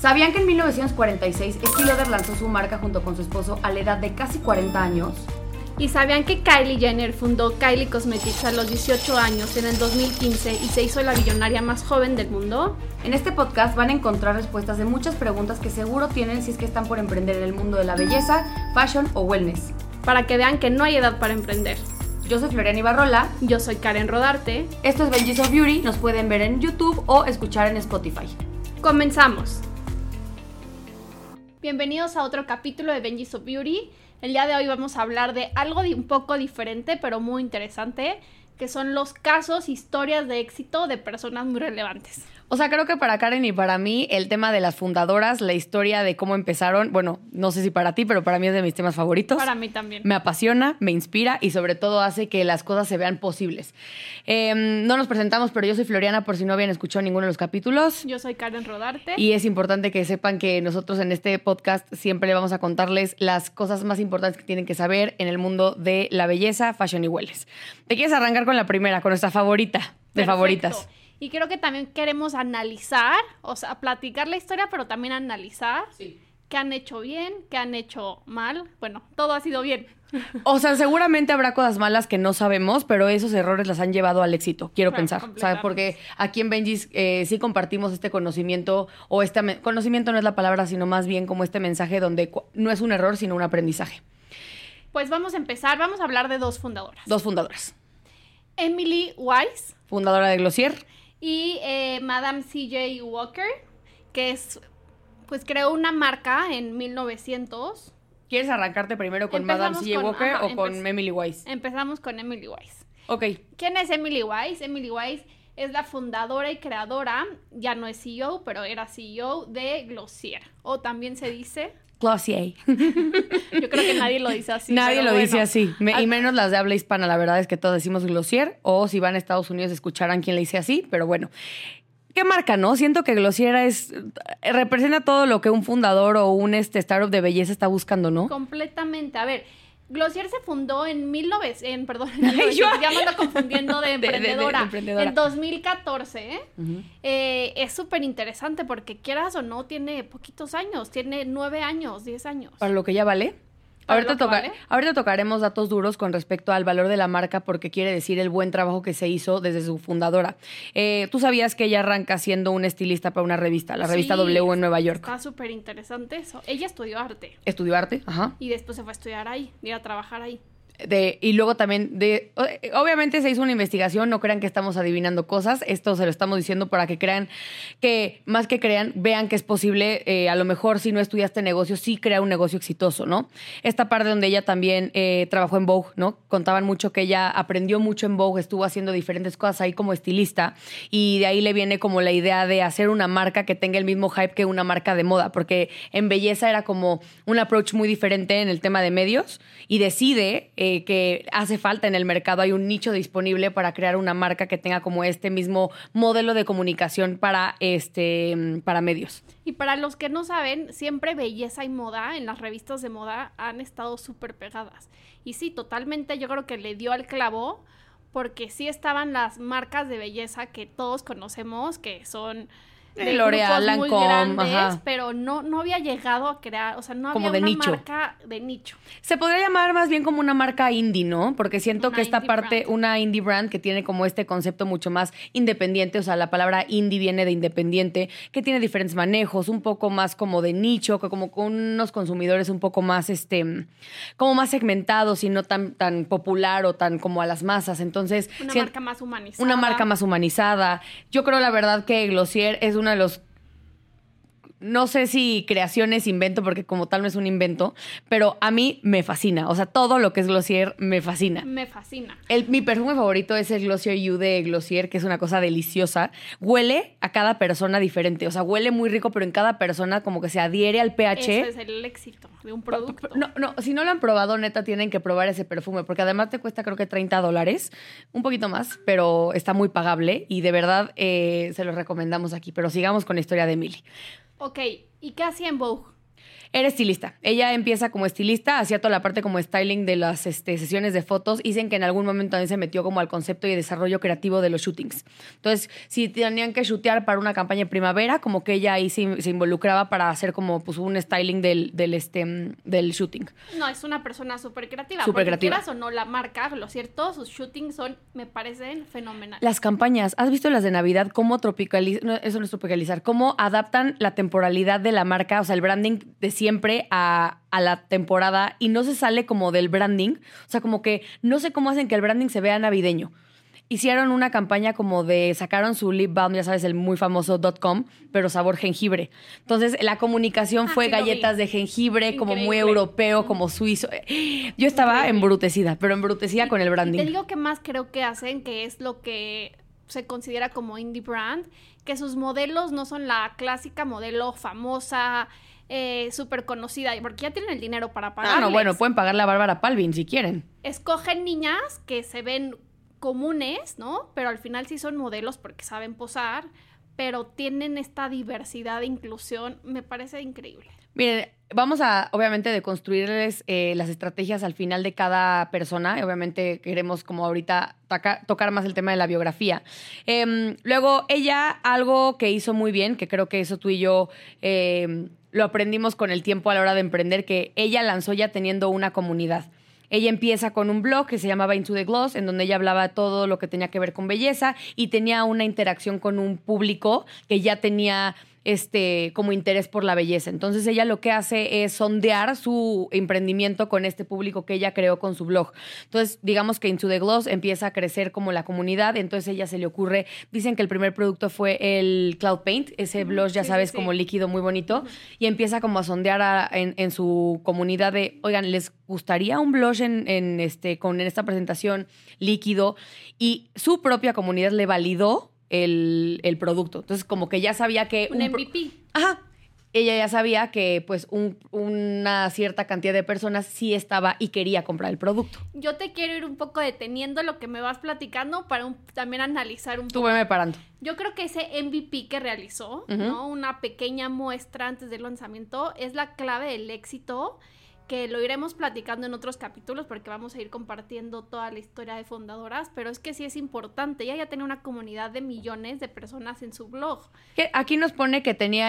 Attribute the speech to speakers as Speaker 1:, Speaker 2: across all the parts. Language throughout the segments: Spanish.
Speaker 1: ¿Sabían que en 1946 Estée Lauder lanzó su marca junto con su esposo a la edad de casi 40 años?
Speaker 2: ¿Y sabían que Kylie Jenner fundó Kylie Cosmetics a los 18 años en el 2015 y se hizo la billonaria más joven del mundo?
Speaker 1: En este podcast van a encontrar respuestas de muchas preguntas que seguro tienen si es que están por emprender en el mundo de la belleza, fashion o wellness.
Speaker 2: Para que vean que no hay edad para emprender.
Speaker 1: Yo soy Floriana Ibarrola.
Speaker 2: Yo soy Karen Rodarte.
Speaker 1: Esto es Benji's of Beauty. Nos pueden ver en YouTube o escuchar en Spotify.
Speaker 2: ¡Comenzamos! Bienvenidos a otro capítulo de Benji's of Beauty. El día de hoy vamos a hablar de algo un poco diferente, pero muy interesante, que son los casos, historias de éxito de personas muy relevantes.
Speaker 1: O sea, creo que para Karen y para mí el tema de las fundadoras, la historia de cómo empezaron, bueno, no sé si para ti, pero para mí es de mis temas favoritos.
Speaker 2: Para mí también.
Speaker 1: Me apasiona, me inspira y sobre todo hace que las cosas se vean posibles. No nos presentamos, pero yo soy Floriana por si no habían escuchado ninguno de los capítulos.
Speaker 2: Yo soy Karen Rodarte.
Speaker 1: Y es importante que sepan que nosotros en este podcast siempre le vamos a contarles las cosas más importantes que tienen que saber en el mundo de la belleza, fashion y wellness. ¿Te quieres arrancar con la primera, con nuestra favorita de
Speaker 2: Perfecto.
Speaker 1: favoritas?
Speaker 2: Y creo que también queremos analizar, o sea, platicar la historia, pero también analizar qué han hecho bien, qué han hecho mal. Bueno, todo ha sido bien.
Speaker 1: O sea, seguramente habrá cosas malas que no sabemos, pero esos errores las han llevado al éxito, quiero pensar. O sea, porque aquí en Benji's sí compartimos este conocimiento, o conocimiento no es la palabra, sino más bien como este mensaje donde no es un error, sino un aprendizaje.
Speaker 2: Pues vamos a empezar, vamos a hablar de dos fundadoras.
Speaker 1: Dos fundadoras.
Speaker 2: Emily Weiss.
Speaker 1: Fundadora de Glossier.
Speaker 2: Y Madame C.J. Walker, que pues creó una marca en 1900.
Speaker 1: ¿Quieres arrancarte primero con Madame C.J. Walker o con Emily Weiss?
Speaker 2: Empezamos con Emily Weiss.
Speaker 1: Ok.
Speaker 2: ¿Quién es Emily Weiss? Emily Weiss es la fundadora y creadora, ya no es CEO, pero era CEO de Glossier. O también se dice...
Speaker 1: Glossier.
Speaker 2: Yo creo que nadie lo dice así.
Speaker 1: Nadie lo dice así. Y menos las de habla hispana. La verdad es que todos decimos Glossier. O si van a Estados Unidos escucharán quién le dice así. Pero bueno. ¿Qué marca, no? Siento que Glossier representa todo lo que un fundador o un startup de belleza está buscando, ¿no?
Speaker 2: Completamente. A ver, Glossier se fundó en 1900, ya me ando confundiendo de emprendedora.
Speaker 1: De emprendedora.
Speaker 2: En 2014,
Speaker 1: Uh-huh.
Speaker 2: Es súper interesante porque quieras o no, tiene poquitos años, tiene 9 años, 10 años.
Speaker 1: Para lo que ya vale. Ahorita tocaremos datos duros con respecto al valor de la marca porque quiere decir el buen trabajo que se hizo desde su fundadora. ¿Tú sabías que ella arranca siendo una estilista para una revista, la revista W en Nueva York?
Speaker 2: Está súper interesante eso. Ella estudió arte.
Speaker 1: ¿Estudió arte? Ajá.
Speaker 2: Y después se fue a estudiar ahí, ir a trabajar ahí.
Speaker 1: Y luego también, obviamente se hizo una investigación, no crean que estamos adivinando cosas, esto se lo estamos diciendo para que crean que, más que crean, vean que es posible, a lo mejor si no estudiaste negocio, sí crear un negocio exitoso, ¿no? Esta parte donde ella también trabajó en Vogue, ¿no? Contaban mucho que ella aprendió mucho en Vogue, estuvo haciendo diferentes cosas ahí como estilista y de ahí le viene como la idea de hacer una marca que tenga el mismo hype que una marca de moda, porque en belleza era como un approach muy diferente en el tema de medios y decide... que hace falta en el mercado, hay un nicho disponible para crear una marca que tenga como este mismo modelo de comunicación para medios.
Speaker 2: Y para los que no saben, siempre belleza y moda en las revistas de moda han estado súper pegadas. Y sí, totalmente yo creo que le dio al clavo porque sí estaban las marcas de belleza que todos conocemos, que son... de
Speaker 1: L'Oréal,
Speaker 2: grupos muy
Speaker 1: Lancôme,
Speaker 2: grandes,
Speaker 1: ajá.
Speaker 2: Pero no había llegado a crear, o sea, no
Speaker 1: Como
Speaker 2: había
Speaker 1: de
Speaker 2: una
Speaker 1: nicho.
Speaker 2: marca de nicho.
Speaker 1: Se podría llamar más bien como una marca indie, ¿no? Porque siento
Speaker 2: Una
Speaker 1: que esta
Speaker 2: indie
Speaker 1: parte,
Speaker 2: brand.
Speaker 1: una indie brand que tiene como este concepto mucho más independiente, o sea, la palabra indie viene de independiente, que tiene diferentes manejos, un poco más como de nicho, que como con unos consumidores un poco más, como más segmentados y no tan popular o tan como a las masas. Entonces,
Speaker 2: Una marca más humanizada.
Speaker 1: una marca más humanizada. Yo creo la verdad que Glossier es uno de los... No sé si creaciones invento, porque como tal no es un invento, pero a mí me fascina. O sea, todo lo que es Glossier me fascina.
Speaker 2: Me fascina.
Speaker 1: Mi perfume favorito es el Glossier You de Glossier, que es una cosa deliciosa. Huele a cada persona diferente. O sea, huele muy rico, pero en cada persona como que se adhiere al pH.
Speaker 2: Eso es el éxito de un producto.
Speaker 1: No, si no lo han probado, neta, tienen que probar ese perfume, porque además te cuesta creo que $30, un poquito más, pero está muy pagable y de verdad se los recomendamos aquí. Pero sigamos con la historia de Emily.
Speaker 2: Ok, ¿y qué hacía en Vogue?
Speaker 1: Era estilista. Ella empieza como estilista, hacía toda la parte como styling de las sesiones de fotos. Dicen que en algún momento también se metió como al concepto y desarrollo creativo de los shootings. Entonces, si tenían que shootear para una campaña de primavera, como que ella ahí se involucraba para hacer como pues un styling del shooting.
Speaker 2: No, es una persona súper creativa.
Speaker 1: Súper creativa.
Speaker 2: Quieras o no la marca, lo cierto, sus shootings me parecen fenomenales.
Speaker 1: Las campañas, ¿has visto las de Navidad? Cómo tropicalizar, no, eso no es tropicalizar, cómo adaptan la temporalidad de la marca, o sea, el branding de siempre a la temporada y no se sale como del branding. O sea, como que no sé cómo hacen que el branding se vea navideño. Hicieron una campaña como sacaron su lip balm, ya sabes, el muy famoso .com, pero sabor jengibre. Entonces, la comunicación fue galletas de jengibre, increíble, como muy europeo, como suizo. Yo estaba embrutecida, pero embrutecida con el branding.
Speaker 2: Y te digo que más creo que hacen, que es lo que se considera como indie brand, que sus modelos no son la clásica modelo famosa, súper conocida, porque ya tienen el dinero para pagarles.
Speaker 1: No, bueno, pueden pagarle a Bárbara Palvin si quieren.
Speaker 2: Escogen niñas que se ven comunes, ¿no? Pero al final sí son modelos porque saben posar, pero tienen esta diversidad de inclusión, me parece increíble.
Speaker 1: Miren, vamos a, obviamente, deconstruirles las estrategias al final de cada persona. Obviamente queremos, como ahorita, tocar más el tema de la biografía. Luego, ella, algo que hizo muy bien, que creo que eso tú y yo lo aprendimos con el tiempo a la hora de emprender, que ella lanzó ya teniendo una comunidad. Ella empieza con un blog que se llamaba Into the Gloss, en donde ella hablaba de todo lo que tenía que ver con belleza y tenía una interacción con un público que ya tenía como interés por la belleza. Entonces ella lo que hace es sondear su emprendimiento con este público que ella creó con su blog. Entonces digamos que Into the Gloss empieza a crecer como la comunidad, entonces ella se le ocurre, dicen que el primer producto fue el Cloud Paint, ese blush, ya sabes, como líquido muy bonito, y empieza como a sondear en su comunidad de, oigan, ¿les gustaría un blush con esta presentación líquido? Y su propia comunidad le validó el producto. Entonces, como que ya sabía que...
Speaker 2: Un MVP.
Speaker 1: Ajá. Ella ya sabía que, pues, una cierta cantidad de personas sí estaba y quería comprar el producto.
Speaker 2: Yo te quiero ir un poco deteniendo lo que me vas platicando para también analizar un poco.
Speaker 1: Tú veme parando.
Speaker 2: Yo creo que ese MVP que realizó, ¿no? Una pequeña muestra antes del lanzamiento, es la clave del éxito, que lo iremos platicando en otros capítulos porque vamos a ir compartiendo toda la historia de fundadoras, pero es que sí es importante. Ella ya tenía una comunidad de millones de personas en su blog.
Speaker 1: Aquí nos pone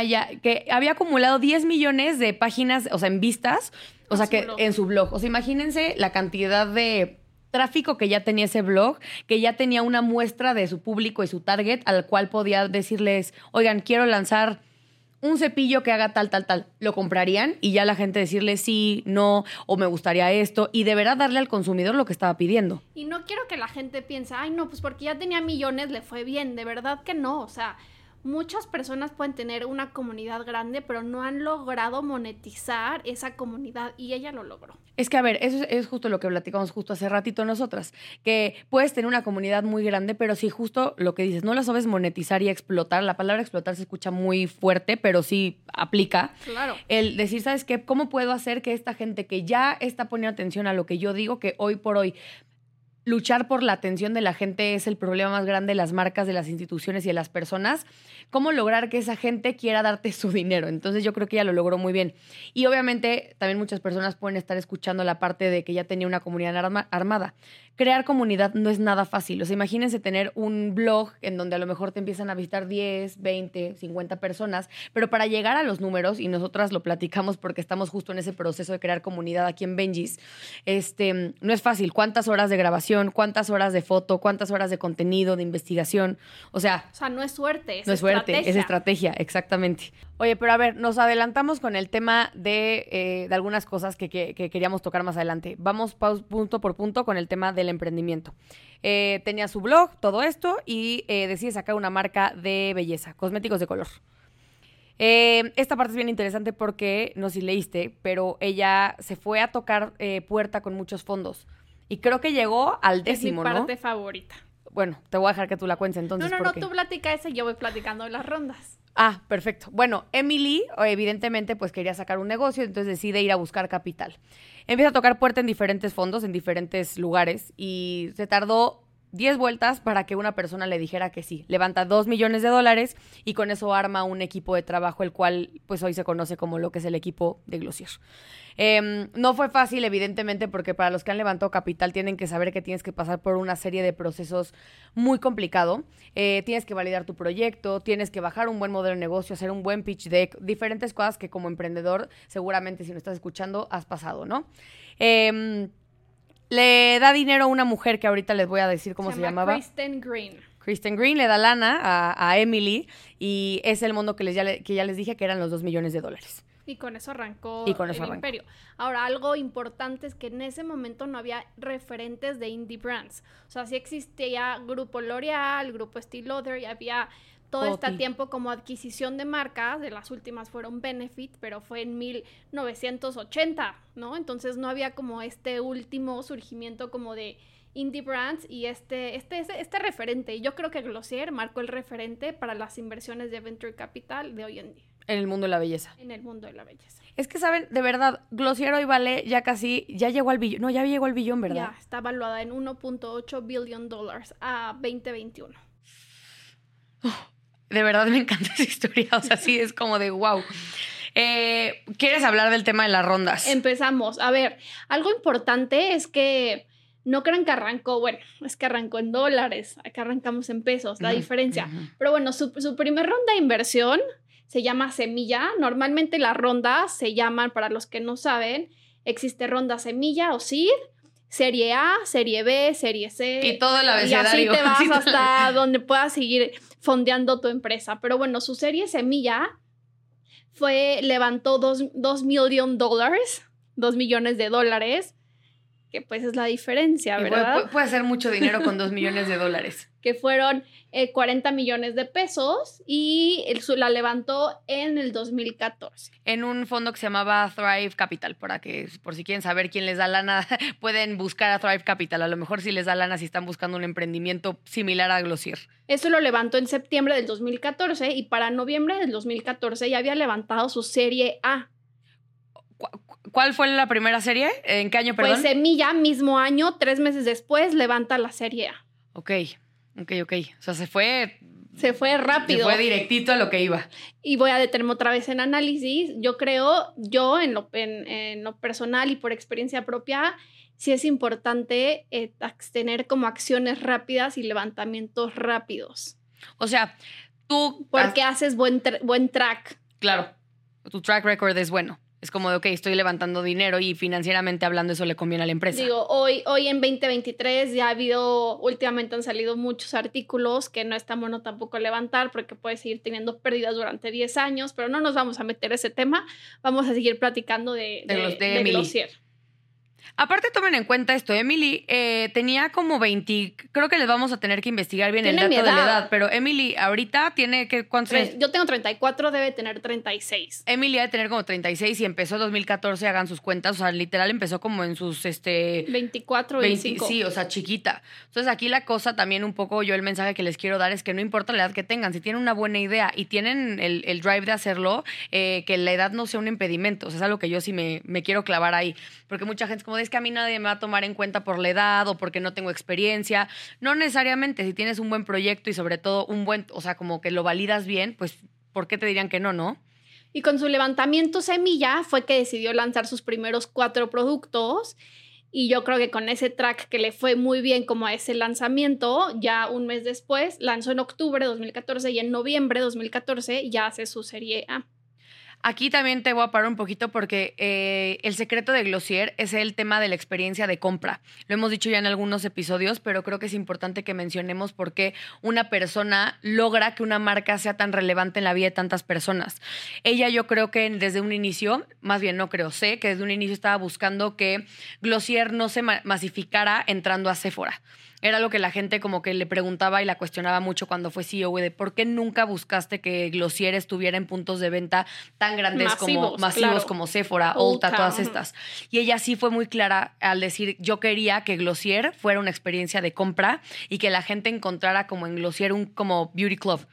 Speaker 1: que había acumulado 10 millones de páginas, o sea, en vistas, o sea, que en su blog. O sea, imagínense la cantidad de tráfico que ya tenía ese blog, que ya tenía una muestra de su público y su target al cual podía decirles, oigan, quiero lanzar un cepillo que haga tal, tal, tal, lo comprarían y ya la gente decirle sí, no, o me gustaría esto, y de verdad darle al consumidor lo que estaba pidiendo.
Speaker 2: Y no quiero que la gente piense, ay, no, pues porque ya tenía millones le fue bien, de verdad que no, o sea, muchas personas pueden tener una comunidad grande, pero no han logrado monetizar esa comunidad y ella lo logró.
Speaker 1: Es que, a ver, eso es justo lo que platicamos justo hace ratito nosotras, que puedes tener una comunidad muy grande, pero si justo lo que dices, no la sabes monetizar y explotar, la palabra explotar se escucha muy fuerte, pero sí aplica.
Speaker 2: Claro.
Speaker 1: El decir, ¿sabes qué? ¿Cómo puedo hacer que esta gente que ya está poniendo atención a lo que yo digo, que hoy por hoy luchar por la atención de la gente es el problema más grande de las marcas, de las instituciones y de las personas? ¿Cómo lograr que esa gente quiera darte su dinero? Entonces yo creo que ella lo logró muy bien. Y obviamente también muchas personas pueden estar escuchando la parte de que ya tenía una comunidad armada. Crear comunidad no es nada fácil. O sea, imagínense tener un blog en donde a lo mejor te empiezan a visitar 10, 20, 50 personas, pero para llegar a los números, y nosotras lo platicamos porque estamos justo en ese proceso de crear comunidad aquí en Benjis, no es fácil. ¿Cuántas horas de grabación? ¿Cuántas horas de foto? ¿Cuántas horas de contenido, de investigación? O sea,
Speaker 2: no es suerte, es
Speaker 1: no es suerte, es estrategia, exactamente. Oye, pero a ver, nos adelantamos con el tema de algunas cosas que queríamos tocar más adelante. Vamos punto por punto con el tema del emprendimiento. Tenía su blog, todo esto, y decide sacar una marca de belleza, cosméticos de color. Esta parte es bien interesante porque, no sé si leíste, pero ella se fue a tocar puerta con muchos fondos. Y creo que llegó al 10º, ¿no?
Speaker 2: Es mi parte favorita.
Speaker 1: Bueno, te voy a dejar que tú la cuentes entonces.
Speaker 2: No, tú platica esa y yo voy platicando de las rondas.
Speaker 1: Ah, perfecto. Bueno, Emily, evidentemente, pues quería sacar un negocio, entonces decide ir a buscar capital. Empieza a tocar puerta en diferentes fondos, en diferentes lugares, y se tardó 10 vueltas para que una persona le dijera que sí. Levanta $2 millones y con eso arma un equipo de trabajo, el cual pues hoy se conoce como lo que es el equipo de Glossier. No fue fácil, evidentemente, porque para los que han levantado capital tienen que saber que tienes que pasar por una serie de procesos muy complicado. Tienes que validar tu proyecto, tienes que bajar un buen modelo de negocio, hacer un buen pitch deck, diferentes cosas que como emprendedor seguramente si no estás escuchando has pasado, ¿no? Le da dinero a una mujer que ahorita les voy a decir cómo se llamaba.
Speaker 2: Kristen Green.
Speaker 1: Kristen Green le da lana a Emily y es el mundo que ya les dije que eran los $2 millones.
Speaker 2: Y con eso arrancó
Speaker 1: el
Speaker 2: imperio. Ahora, algo importante es que en ese momento no había referentes de indie brands. O sea, sí existía Grupo L'Oreal, Grupo Estée Lauder, y había todo este tiempo como adquisición de marcas. De las últimas fueron Benefit, pero fue en 1980, ¿no? Entonces no había como este último surgimiento como de indie brands y este referente. Yo creo que Glossier marcó el referente para las inversiones de Venture Capital de hoy en día.
Speaker 1: En el mundo de la belleza.
Speaker 2: En el mundo de la belleza.
Speaker 1: Es que, ¿saben? De verdad, Glossier hoy vale ya llegó al billón. No, ya llegó al billón, ¿verdad?
Speaker 2: Ya, está valuada en $1.8 billion a 2021.
Speaker 1: De verdad me encanta esa historia. O sea, sí, es como de wow. ¿Quieres hablar del tema de las rondas?
Speaker 2: Empezamos. A ver, algo importante es que no crean que arrancó, bueno, es que arrancó en dólares, acá arrancamos en pesos, la diferencia. Pero bueno, su primer ronda de inversión se llama semilla. Normalmente las rondas se llaman, para los que no saben, existe ronda semilla o seed, serie A, serie B, serie C.
Speaker 1: Y todo el abecedario.
Speaker 2: Y así te vas hasta donde puedas seguir fondeando tu empresa. Pero bueno, su serie semilla levantó $2 millones de dólares, que pues es la diferencia, ¿verdad?
Speaker 1: Puede ser mucho dinero con $2 millones.
Speaker 2: Que fueron 40 millones de pesos y la levantó en el 2014.
Speaker 1: En un fondo que se llamaba Thrive Capital, por si quieren saber quién les da lana, pueden buscar a Thrive Capital. A lo mejor si les da lana si están buscando un emprendimiento similar a Glossier.
Speaker 2: Eso lo levantó en septiembre del 2014 y para noviembre del 2014 ya había levantado su serie A.
Speaker 1: ¿Cuál fue la primera serie? ¿En qué año, perdón?
Speaker 2: Pues semilla, mismo año, 3 meses después, levanta la serie A.
Speaker 1: Ok. O sea, se fue
Speaker 2: rápido.
Speaker 1: Se fue directito a lo que iba.
Speaker 2: Y voy a detenerme otra vez en análisis. Yo creo, en lo personal y por experiencia propia, sí es importante tener como acciones rápidas y levantamientos rápidos.
Speaker 1: O sea, tú...
Speaker 2: Porque haces buen track.
Speaker 1: Claro, tu track record es bueno. Es como de, ok, estoy levantando dinero y financieramente hablando eso le conviene a la empresa.
Speaker 2: Digo, hoy en 2023 ya últimamente han salido muchos artículos que no es tan bueno tampoco levantar porque puedes seguir teniendo pérdidas durante 10 años, pero no nos vamos a meter ese tema. Vamos a seguir platicando de Glossier.
Speaker 1: Aparte, tomen en cuenta esto. Emily tenía como 20... Creo que les vamos a tener que investigar bien el dato de la edad. Pero Emily ahorita tiene... ¿cuántos años?
Speaker 2: Yo tengo 34, debe tener 36.
Speaker 1: Emily debe tener como 36 y empezó en 2014, hagan sus cuentas. O sea, literal empezó como en sus...
Speaker 2: 24, 25.
Speaker 1: Sí, o sea, chiquita. Entonces, aquí la cosa también un poco, yo el mensaje que les quiero dar es que no importa la edad que tengan. Si tienen una buena idea y tienen el drive de hacerlo, que la edad no sea un impedimento. O sea, es algo que yo sí me quiero clavar ahí. Porque mucha gente es como, es que a mí nadie me va a tomar en cuenta por la edad o porque no tengo experiencia. No necesariamente. Si tienes un buen proyecto y sobre todo o sea, como que lo validas bien, pues, ¿por qué te dirían que no?
Speaker 2: Y con su levantamiento semilla fue que decidió lanzar sus primeros 4 productos. Y yo creo que con ese track que le fue muy bien como a ese lanzamiento, ya un mes después, lanzó en octubre de 2014 y en noviembre de 2014 ya hace su serie A.
Speaker 1: Aquí también te voy a parar un poquito porque el secreto de Glossier es el tema de la experiencia de compra. Lo hemos dicho ya en algunos episodios, pero creo que es importante que mencionemos por qué una persona logra que una marca sea tan relevante en la vida de tantas personas. Ella, yo creo que desde un inicio, más bien no creo, sé que desde un inicio estaba buscando que Glossier no se masificara entrando a Sephora. Era lo que la gente como que le preguntaba y la cuestionaba mucho cuando fue CEO de por qué nunca buscaste que Glossier estuviera en puntos de venta tan grandes masivos como Sephora, Ulta, todas estas. Y ella sí fue muy clara al decir, yo quería que Glossier fuera una experiencia de compra y que la gente encontrara como en Glossier un como beauty club.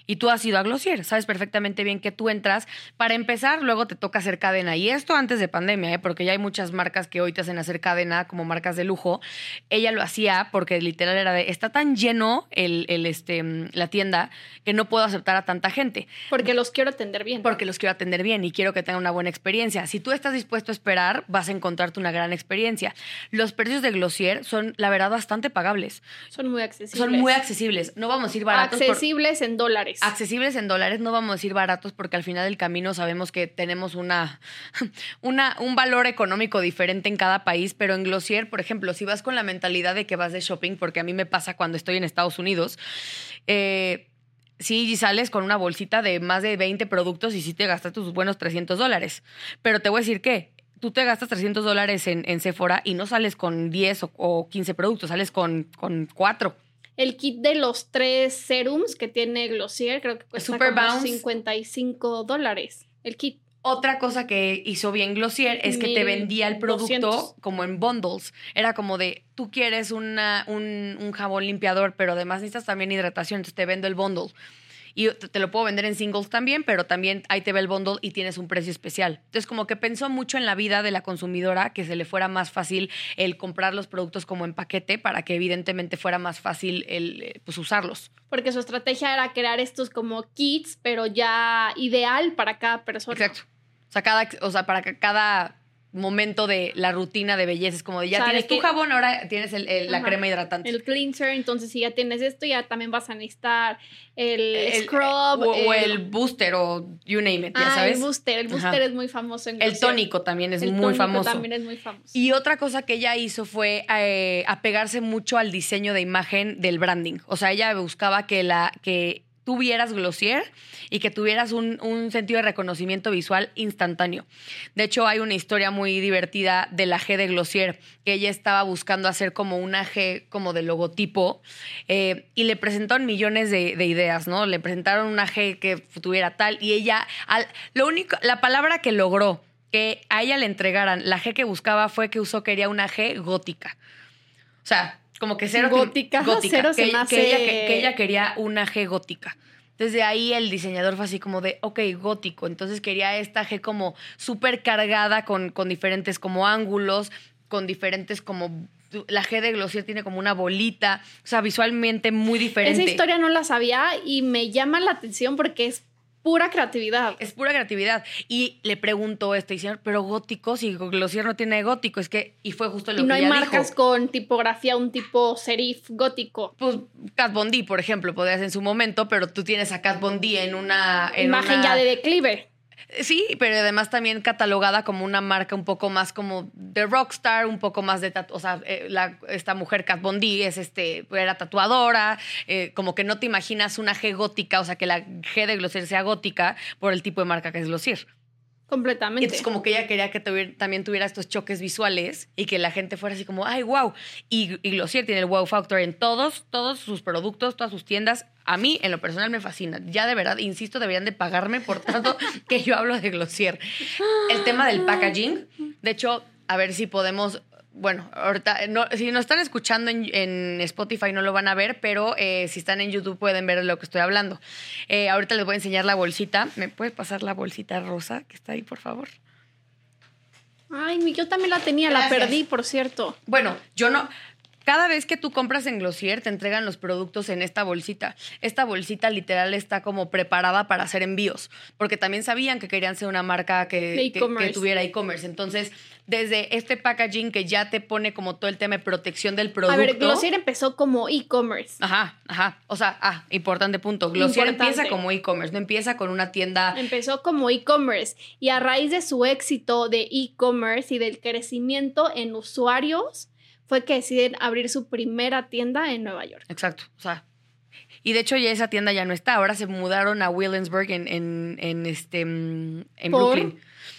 Speaker 1: Y tú has ido a Glossier, sabes perfectamente bien que tú entras. Para empezar, luego te toca hacer cadena. Y esto antes de pandemia, porque ya hay muchas marcas que hoy te hacen hacer cadena, como marcas de lujo. Ella lo hacía porque literal era de, está tan lleno la tienda que no puedo aceptar a tanta gente.
Speaker 2: Porque los quiero atender bien.
Speaker 1: Porque los quiero atender bien y quiero que tengan una buena experiencia. Si tú estás dispuesto a esperar, vas a encontrarte una gran experiencia. Los precios de Glossier son, la verdad, bastante pagables.
Speaker 2: Son muy accesibles.
Speaker 1: Son muy accesibles. No vamos a ir baratos.
Speaker 2: Accesibles en dólares.
Speaker 1: Accesibles en dólares, no vamos a decir baratos porque al final del camino sabemos que tenemos un valor económico diferente en cada país, pero en Glossier, por ejemplo, si vas con la mentalidad de que vas de shopping, porque a mí me pasa cuando estoy en Estados Unidos, sí sales con una bolsita de más de 20 productos y sí te gastas tus buenos $300, pero te voy a decir que tú te gastas $300 en Sephora y no sales con 10 o 15 productos, sales con 4.
Speaker 2: El kit de los 3 serums que tiene Glossier creo que cuesta
Speaker 1: Super
Speaker 2: como
Speaker 1: Bounce.
Speaker 2: $55 el kit.
Speaker 1: Otra cosa que hizo bien Glossier es que te vendía el producto
Speaker 2: 1200.
Speaker 1: como en bundles. Era como de, tú quieres un jabón limpiador, pero además necesitas también hidratación, entonces te vendo el bundle. Y te lo puedo vender en singles también, pero también ahí te ve el bundle y tienes un precio especial. Entonces, como que pensó mucho en la vida de la consumidora, que se le fuera más fácil el comprar los productos como en paquete para que evidentemente fuera más fácil pues usarlos.
Speaker 2: Porque su estrategia era crear estos como kits, pero ya ideal para cada persona.
Speaker 1: Exacto. O sea, para que cada momento de la rutina de belleza es como de ya, o sea, tienes tu jabón, ahora tienes la crema hidratante.
Speaker 2: El cleanser, entonces si ya tienes esto, ya también vas a necesitar el scrub.
Speaker 1: O el booster o you name it, ya sabes.
Speaker 2: El booster es muy famoso en Glossier.
Speaker 1: El tónico también es muy famoso.
Speaker 2: También es muy famoso.
Speaker 1: Y otra cosa que ella hizo fue apegarse mucho al diseño de imagen del branding. O sea, ella buscaba que tuvieras Glossier y que tuvieras un sentido de reconocimiento visual instantáneo. De hecho, hay una historia muy divertida de la G de Glossier, que ella estaba buscando hacer como una G como de logotipo y le presentaron millones de ideas, ¿no? Le presentaron una G que tuviera tal y ella, la palabra que logró que a ella le entregaran la G que buscaba fue que quería una G gótica. O sea, como que cero
Speaker 2: gótica, cero
Speaker 1: que ella quería una G gótica. Desde ahí el diseñador fue así como de, ok, gótico. Entonces quería esta G como súper cargada con diferentes como ángulos, con diferentes como... La G de Glossier tiene como una bolita, o sea, visualmente muy diferente.
Speaker 2: Esa historia no la sabía y me llama la atención porque es pura creatividad.
Speaker 1: Es pura creatividad. Y le preguntó señor, pero gótico, si Glossier no tiene gótico, es que... Y fue justo lo que ella dijo.
Speaker 2: Y no hay marcas con tipografía, un tipo serif gótico.
Speaker 1: Pues Kat Von D, por ejemplo, podrías en su momento, pero tú tienes a Kat Von D en una...
Speaker 2: Imagen ya de declive.
Speaker 1: Sí, pero además también catalogada como una marca un poco más como de rockstar, un poco más de... O sea, esta mujer Kat Von D era tatuadora, como que no te imaginas una G gótica, o sea, que la G de Glossier sea gótica por el tipo de marca que es Glossier.
Speaker 2: Completamente.
Speaker 1: Entonces, como que ella quería que también tuviera estos choques visuales y que la gente fuera así como, ¡ay, wow! Y Glossier tiene el wow factor en todos sus productos, todas sus tiendas. A mí, en lo personal, me fascina. Ya de verdad, insisto, deberían de pagarme por tanto que yo hablo de Glossier. El tema del packaging, de hecho, a ver si podemos... Bueno, ahorita, si nos están escuchando en Spotify no lo van a ver, pero si están en YouTube pueden ver de lo que estoy hablando. Ahorita les voy a enseñar la bolsita. ¿Me puedes pasar la bolsita rosa que está ahí, por favor?
Speaker 2: Ay, yo también la tenía, gracias. La perdí, por cierto.
Speaker 1: Bueno, yo no... Cada vez que tú compras en Glossier, te entregan los productos en esta bolsita. Esta bolsita literal está como preparada para hacer envíos, porque también sabían que querían ser una marca que tuviera e-commerce. Entonces, desde este packaging que ya te pone como todo el tema de protección del producto.
Speaker 2: A ver, Glossier empezó como e-commerce.
Speaker 1: Ajá. O sea, importante punto. Glossier empieza como e-commerce, no empieza con una tienda.
Speaker 2: Empezó como e-commerce y a raíz de su éxito de e-commerce y del crecimiento en usuarios, fue que deciden abrir su primera tienda en Nueva York.
Speaker 1: Exacto, o sea, y de hecho ya esa tienda ya no está, ahora se mudaron a Williamsburg en Brooklyn.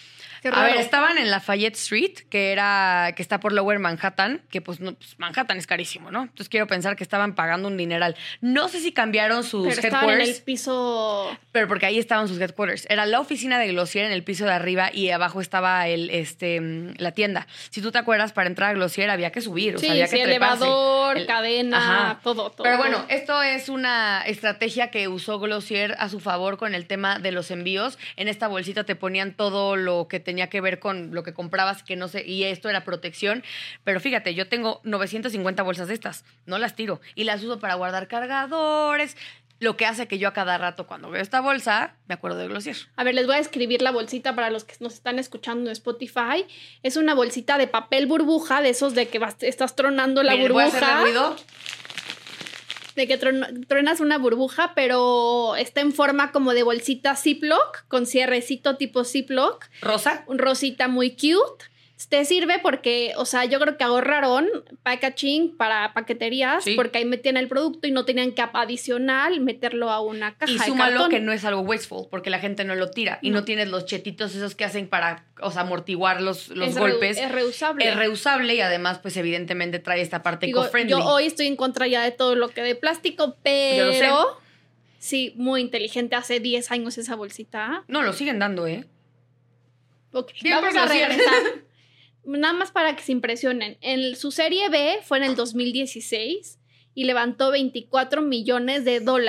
Speaker 2: Qué
Speaker 1: A
Speaker 2: raro.
Speaker 1: ver, estaban en Lafayette Street, que está por Lower Manhattan, que pues, no, pues Manhattan es carísimo, ¿no? Entonces quiero pensar que estaban pagando un dineral. No sé si cambiaron sus
Speaker 2: Pero estaban en
Speaker 1: headquarters,
Speaker 2: el piso...
Speaker 1: pero porque ahí estaban sus headquarters. Era la oficina de Glossier en el piso de arriba y abajo estaba la tienda. Si tú te acuerdas, para entrar a Glossier había que subir, o sea, había que treparse.
Speaker 2: elevador, cadena, todo.
Speaker 1: Pero bueno, esto es una estrategia que usó Glossier a su favor con el tema de los envíos. En esta bolsita te ponían todo lo que tenía que ver con lo que comprabas, que no sé, y esto era protección. Pero fíjate, yo tengo 950 bolsas de estas, no las tiro y las uso para guardar cargadores. Lo que hace que yo a cada rato cuando veo esta bolsa me acuerdo de Glossier.
Speaker 2: A ver, les voy a escribir la bolsita para los que nos están escuchando en Spotify. Es una bolsita de papel burbuja, de esos de que estás tronando la
Speaker 1: Miren,
Speaker 2: burbuja.
Speaker 1: voy a hacerle ruido.
Speaker 2: De que truenas una burbuja, pero está en forma como de bolsita Ziploc, con cierrecito tipo Ziploc.
Speaker 1: Rosa.
Speaker 2: Un rosita muy cute. Te sirve porque, o sea, yo creo que ahorraron packaging para paqueterías,
Speaker 1: Sí.
Speaker 2: porque ahí metían el producto y no tenían que adicional meterlo a una caja
Speaker 1: Y
Speaker 2: de
Speaker 1: súmalo
Speaker 2: cartón.
Speaker 1: que no es algo wasteful, porque la gente no lo tira. Y no tienes los chetitos esos que hacen para, o sea, amortiguar los golpes.
Speaker 2: Es reusable.
Speaker 1: Es reusable y además, pues evidentemente trae esta parte
Speaker 2: Digo,
Speaker 1: eco-friendly.
Speaker 2: yo hoy estoy en contra ya de todo lo que de plástico,
Speaker 1: Yo
Speaker 2: pero
Speaker 1: lo sé.
Speaker 2: sí, muy inteligente. Hace 10 años esa bolsita.
Speaker 1: No, lo siguen dando, ¿eh?
Speaker 2: Ok,
Speaker 1: Bien
Speaker 2: vamos
Speaker 1: por
Speaker 2: a
Speaker 1: Glossier.
Speaker 2: regresar. Nada más para que se impresionen. Su serie B fue en el 2016 y levantó $24 millones.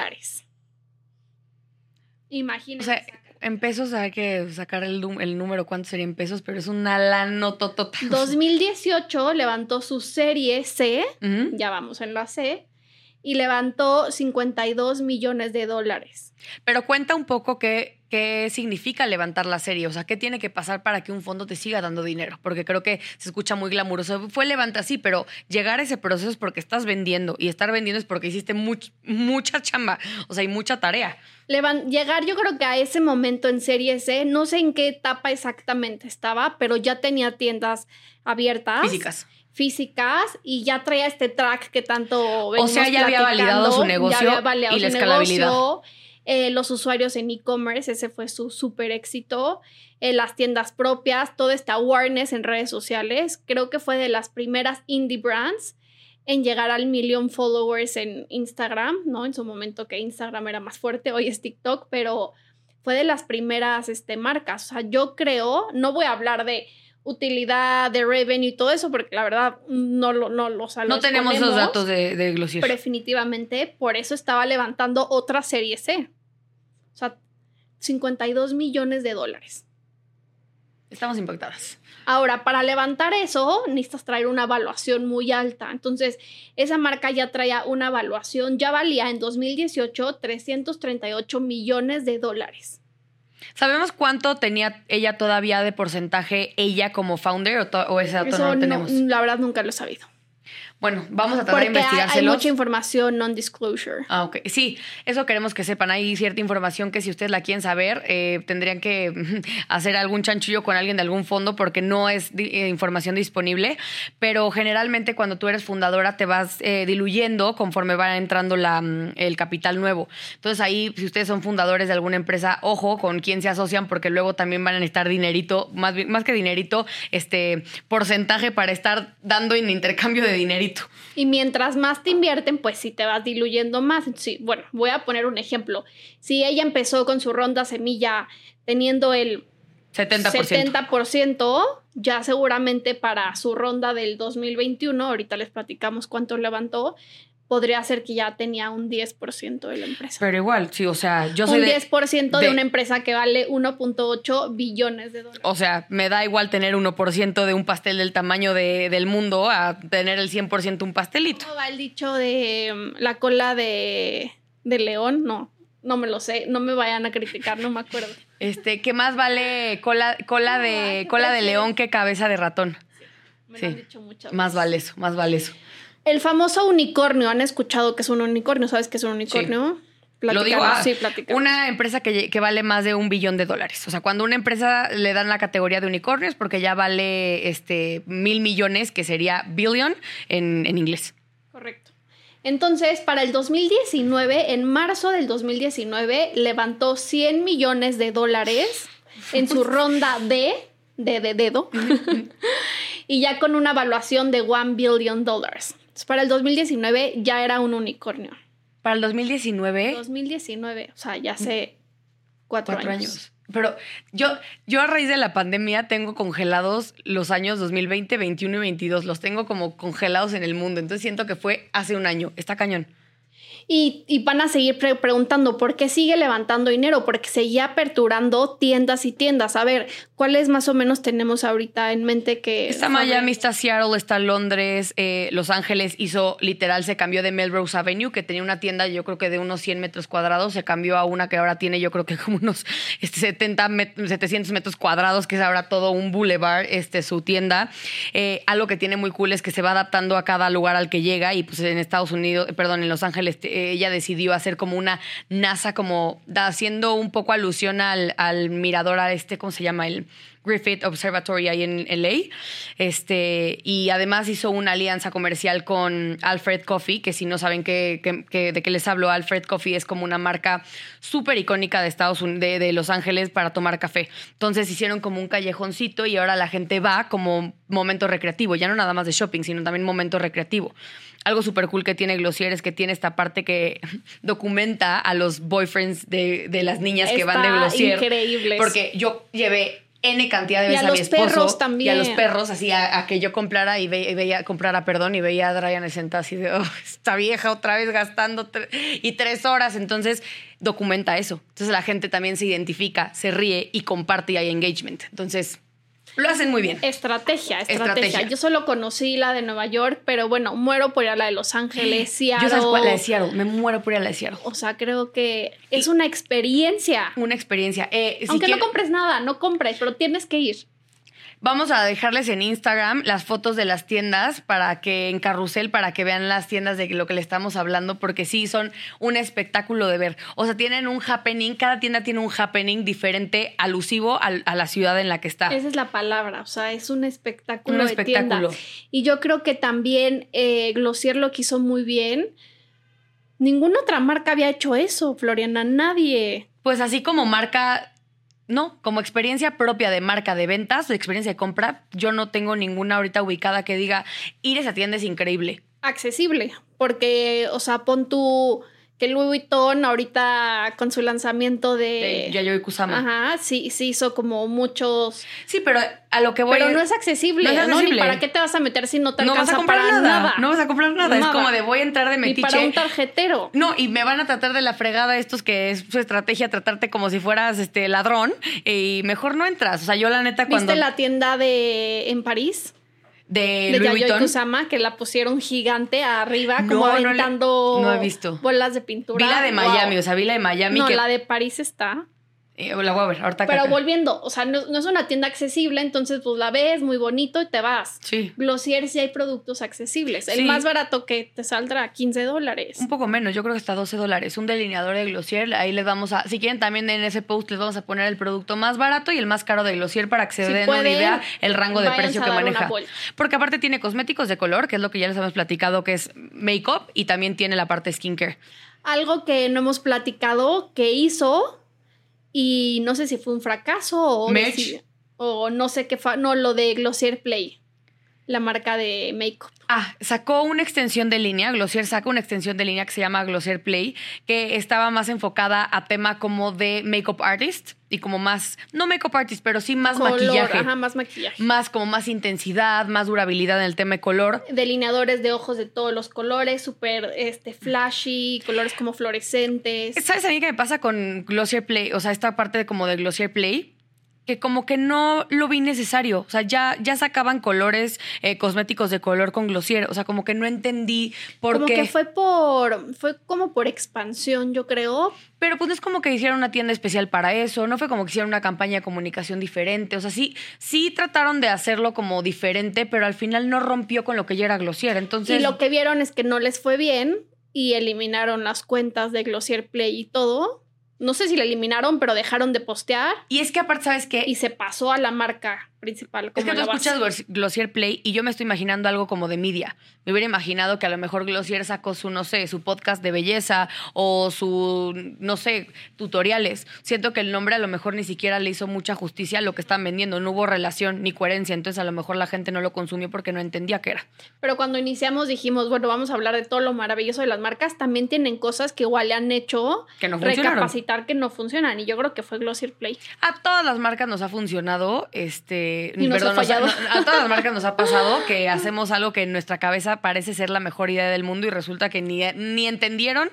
Speaker 2: Imagínense.
Speaker 1: O sea, en pesos hay que sacar el número, cuánto sería en pesos, pero es una lanototota.
Speaker 2: 2018 levantó su serie C,
Speaker 1: Ujú.
Speaker 2: ya vamos en la C, y levantó $52 millones.
Speaker 1: Pero cuenta un poco qué significa levantar la serie, o sea, qué tiene que pasar para que un fondo te siga dando dinero, porque creo que se escucha muy glamuroso. Fue levanta sí, pero llegar a ese proceso es porque estás vendiendo y estar vendiendo es porque hiciste mucha chamba, o sea, y mucha tarea.
Speaker 2: Llegar yo creo que a ese momento en serie C, no sé en qué etapa exactamente estaba, pero ya tenía tiendas abiertas. Físicas y ya traía este track que tanto venimos
Speaker 1: O sea, ya había validado su negocio y la escalabilidad.
Speaker 2: Los usuarios en e-commerce, ese fue su súper éxito. Las tiendas propias, todo este awareness en redes sociales. Creo que fue de las primeras indie brands en llegar al 1,000,000 followers en Instagram, ¿no? En su momento que Instagram era más fuerte, hoy es TikTok, pero fue de las primeras marcas. O sea, yo creo, no voy a hablar de utilidad, de revenue y todo eso, porque la verdad no
Speaker 1: tenemos esos datos de Glossier.
Speaker 2: Pero definitivamente por eso estaba levantando otra serie C. O sea, $52 millones.
Speaker 1: Estamos impactadas.
Speaker 2: Ahora, para levantar eso, necesitas traer una evaluación muy alta. Entonces, esa marca ya traía una evaluación, ya valía en 2018 $338 millones.
Speaker 1: ¿Sabemos cuánto tenía ella todavía de porcentaje, ella como founder, o ese dato no lo tenemos?
Speaker 2: La verdad nunca lo he sabido.
Speaker 1: Bueno, vamos a tratar de
Speaker 2: Porque
Speaker 1: investigárselos.
Speaker 2: hay mucha información non-disclosure.
Speaker 1: Ah, ok. Sí, eso queremos que sepan. Hay cierta información que si ustedes la quieren saber, tendrían que hacer algún chanchullo con alguien de algún fondo porque no es información disponible. Pero generalmente cuando tú eres fundadora te vas diluyendo conforme va entrando el capital nuevo. Entonces ahí, si ustedes son fundadores de alguna empresa, ojo con quién se asocian porque luego también van a necesitar dinerito, más que dinerito, porcentaje para estar dando en intercambio de dinerito.
Speaker 2: Y mientras más te invierten, pues sí te vas diluyendo más. Sí, bueno, voy a poner un ejemplo. Si ella empezó con su ronda semilla teniendo el 70%, ya seguramente para su ronda del 2021, ahorita les platicamos cuánto levantó, podría ser que ya tenía un 10% de la empresa.
Speaker 1: Pero igual, sí, o sea, yo soy
Speaker 2: un 10% de una empresa que vale $1.8 billones.
Speaker 1: O sea, me da igual tener 1% de un pastel del tamaño del mundo a tener el 100% un pastelito.
Speaker 2: ¿Cómo va el dicho de la cola de león? No me lo sé, no me vayan a criticar, no me acuerdo.
Speaker 1: ¿Qué más vale cola de león que cabeza de ratón?
Speaker 2: Me lo han dicho muchas veces.
Speaker 1: Más vale eso.
Speaker 2: El famoso unicornio, ¿han escuchado que es un unicornio? ¿Sabes qué es un unicornio?
Speaker 1: Sí. Lo digo,
Speaker 2: platicamos.
Speaker 1: Una empresa que vale más de $1 billón. O sea, cuando una empresa le dan la categoría de unicornio es porque ya vale 1,000 millones, que sería billion en inglés.
Speaker 2: Correcto. Entonces, para el 2019, en marzo del 2019, levantó $100 millones en su ronda D. de dedo, y ya con una evaluación de $1 billion. Entonces, para el 2019 ya era un unicornio.
Speaker 1: ¿Para el 2019?
Speaker 2: 2019, o sea, ya hace 4 años.
Speaker 1: Pero yo a raíz de la pandemia tengo congelados los años 2020, 21 y 22. Los tengo como congelados en el mundo. Entonces siento que fue hace un año. Está cañón.
Speaker 2: Y van a seguir preguntando por qué sigue levantando dinero, porque seguía aperturando tiendas y tiendas. A ver, ¿cuáles más o menos tenemos ahorita en mente que...
Speaker 1: Está Miami, está Seattle, está Londres, Los Ángeles se cambió de Melrose Avenue, que tenía una tienda yo creo que de unos 100 metros cuadrados, se cambió a una que ahora tiene yo creo que como unos 700 metros cuadrados, que es ahora todo un boulevard, su tienda. Algo que tiene muy cool es que se va adaptando a cada lugar al que llega y pues en en Los Ángeles ella decidió hacer como una NASA, como haciendo un poco alusión al mirador, a ¿cómo se llama? El Griffith Observatory ahí en LA. Y además hizo una alianza comercial con Alfred Coffee, que si no saben de qué les hablo, Alfred Coffee es como una marca súper icónica de Estados Unidos, de Los Ángeles, para tomar café. Entonces hicieron como un callejoncito y ahora la gente va como momento recreativo, ya no nada más de shopping, sino también momento recreativo. Algo súper cool que tiene Glossier es que tiene esta parte que documenta a los boyfriends de las niñas que van de Glossier.
Speaker 2: Increíbles.
Speaker 1: Porque yo llevé N cantidad de veces a mi esposo y a los perros, así a que yo comprara y veía a Ryan sentada así de, esta vieja otra vez gastando 3 horas. Entonces documenta eso. Entonces la gente también se identifica, se ríe y comparte y hay engagement. Entonces lo hacen muy bien.
Speaker 2: Estrategia. Yo solo conocí la de Nueva York, pero bueno, muero por ir a la de Los Ángeles, Seattle.
Speaker 1: Yo sabes cuál, la de Seattle. Me muero por ir a la de Seattle.
Speaker 2: O sea, creo que es una experiencia.
Speaker 1: Una experiencia.
Speaker 2: Aunque no compres nada, no compres, pero tienes que ir.
Speaker 1: Vamos a dejarles en Instagram las fotos de las tiendas en carrusel, para que vean las tiendas de lo que le estamos hablando, porque sí, son un espectáculo de ver. O sea, tienen un happening, cada tienda tiene un happening diferente, alusivo a la ciudad en la que está.
Speaker 2: Esa es la palabra, o sea, es un espectáculo de tienda. Y yo creo que también Glossier lo quiso muy bien. Ninguna otra marca había hecho eso, Floriana, nadie.
Speaker 1: Pues así como marca... No, como experiencia propia de marca de ventas, de experiencia de compra, yo no tengo ninguna ahorita ubicada que diga, ir a esa tienda es increíble.
Speaker 2: Accesible, porque, o sea, pon tú que Louis Vuitton ahorita con su lanzamiento de
Speaker 1: Yayoi Kusama.
Speaker 2: Ajá, sí hizo como muchos...
Speaker 1: Sí, pero a lo que voy...
Speaker 2: Pero no es accesible,
Speaker 1: no es accesible.
Speaker 2: ¿no? Ni para qué te vas a meter si no te alcanza
Speaker 1: vas a comprar
Speaker 2: para nada.
Speaker 1: No vas a comprar nada. Es como de voy a entrar de metiche.
Speaker 2: Ni para un tarjetero.
Speaker 1: No, y me van a tratar de la fregada estos que es su estrategia, tratarte como si fueras ladrón, y mejor no entras. O sea, yo la neta cuando...
Speaker 2: ¿Viste la tienda en París?
Speaker 1: De Louis Vuitton.
Speaker 2: Kusama, que la pusieron gigante arriba, como aventando
Speaker 1: no he visto
Speaker 2: bolas de pintura.
Speaker 1: Vi la de Miami, o sea, vi la de Miami.
Speaker 2: No, la de París está.
Speaker 1: La voy a ver, ahorita.
Speaker 2: Pero volviendo, o sea, no es una tienda accesible, entonces pues la ves, muy bonito y te vas.
Speaker 1: Sí.
Speaker 2: Glossier sí hay productos accesibles. El más barato que te saldrá $15.
Speaker 1: Un poco menos, yo creo que está $12. Un delineador de Glossier, ahí les vamos a... Si quieren también en ese post les vamos a poner el producto más barato y el más caro de Glossier para que se den una idea el rango de precio que maneja. Porque aparte tiene cosméticos de color, que es lo que ya les hemos platicado, que es make-up, y también tiene la parte skincare.
Speaker 2: Algo que no hemos platicado, que hizo... Y no sé si fue un fracaso o no sé qué fue. No, lo de Glossier Play, la marca de make-up.
Speaker 1: Sacó una extensión de línea. Glossier saca una extensión de línea que se llama Glossier Play, que estaba más enfocada a tema como de make-up artist y como más, no make-up artist, pero sí más maquillaje.
Speaker 2: Ajá, más maquillaje.
Speaker 1: Más intensidad, más durabilidad en el tema de color.
Speaker 2: Delineadores de ojos de todos los colores, súper flashy, colores como fluorescentes.
Speaker 1: ¿Sabes a mí qué me pasa con Glossier Play? O sea, esta parte como de Glossier Play, que como que no lo vi necesario. O sea, ya sacaban colores, cosméticos de color con Glossier. O sea, como que no entendí por qué.
Speaker 2: Como que fue como por expansión, yo creo.
Speaker 1: Pero pues no es como que hicieran una tienda especial para eso. No fue como que hicieran una campaña de comunicación diferente. O sea, sí trataron de hacerlo como diferente, pero al final no rompió con lo que ya era Glossier. Entonces...
Speaker 2: Y lo que vieron es que no les fue bien y eliminaron las cuentas de Glossier Play y todo. no sé si la eliminaron, pero dejaron de postear.
Speaker 1: Y es que aparte, ¿sabes qué?
Speaker 2: Y se pasó a la marca principal.
Speaker 1: Es que tú escuchas Glossier Play y yo me estoy imaginando algo como de media. Me hubiera imaginado que a lo mejor Glossier sacó su, no sé, su podcast de belleza o su, no sé, tutoriales. Siento que el nombre a lo mejor ni siquiera le hizo mucha justicia a lo que están vendiendo. No hubo relación ni coherencia. Entonces a lo mejor la gente no lo consumió porque no entendía qué era.
Speaker 2: Pero cuando iniciamos dijimos, bueno, vamos a hablar de todo lo maravilloso de las marcas. También tienen cosas que igual le han hecho
Speaker 1: que no funcionaron.
Speaker 2: Recapacitar que no funcionan. Y yo creo que fue Glossier Play.
Speaker 1: A todas las marcas nos ha funcionado,
Speaker 2: Y nos ha fallado.
Speaker 1: A todas las marcas nos ha pasado que hacemos algo que en nuestra cabeza parece ser la mejor idea del mundo y resulta que ni entendieron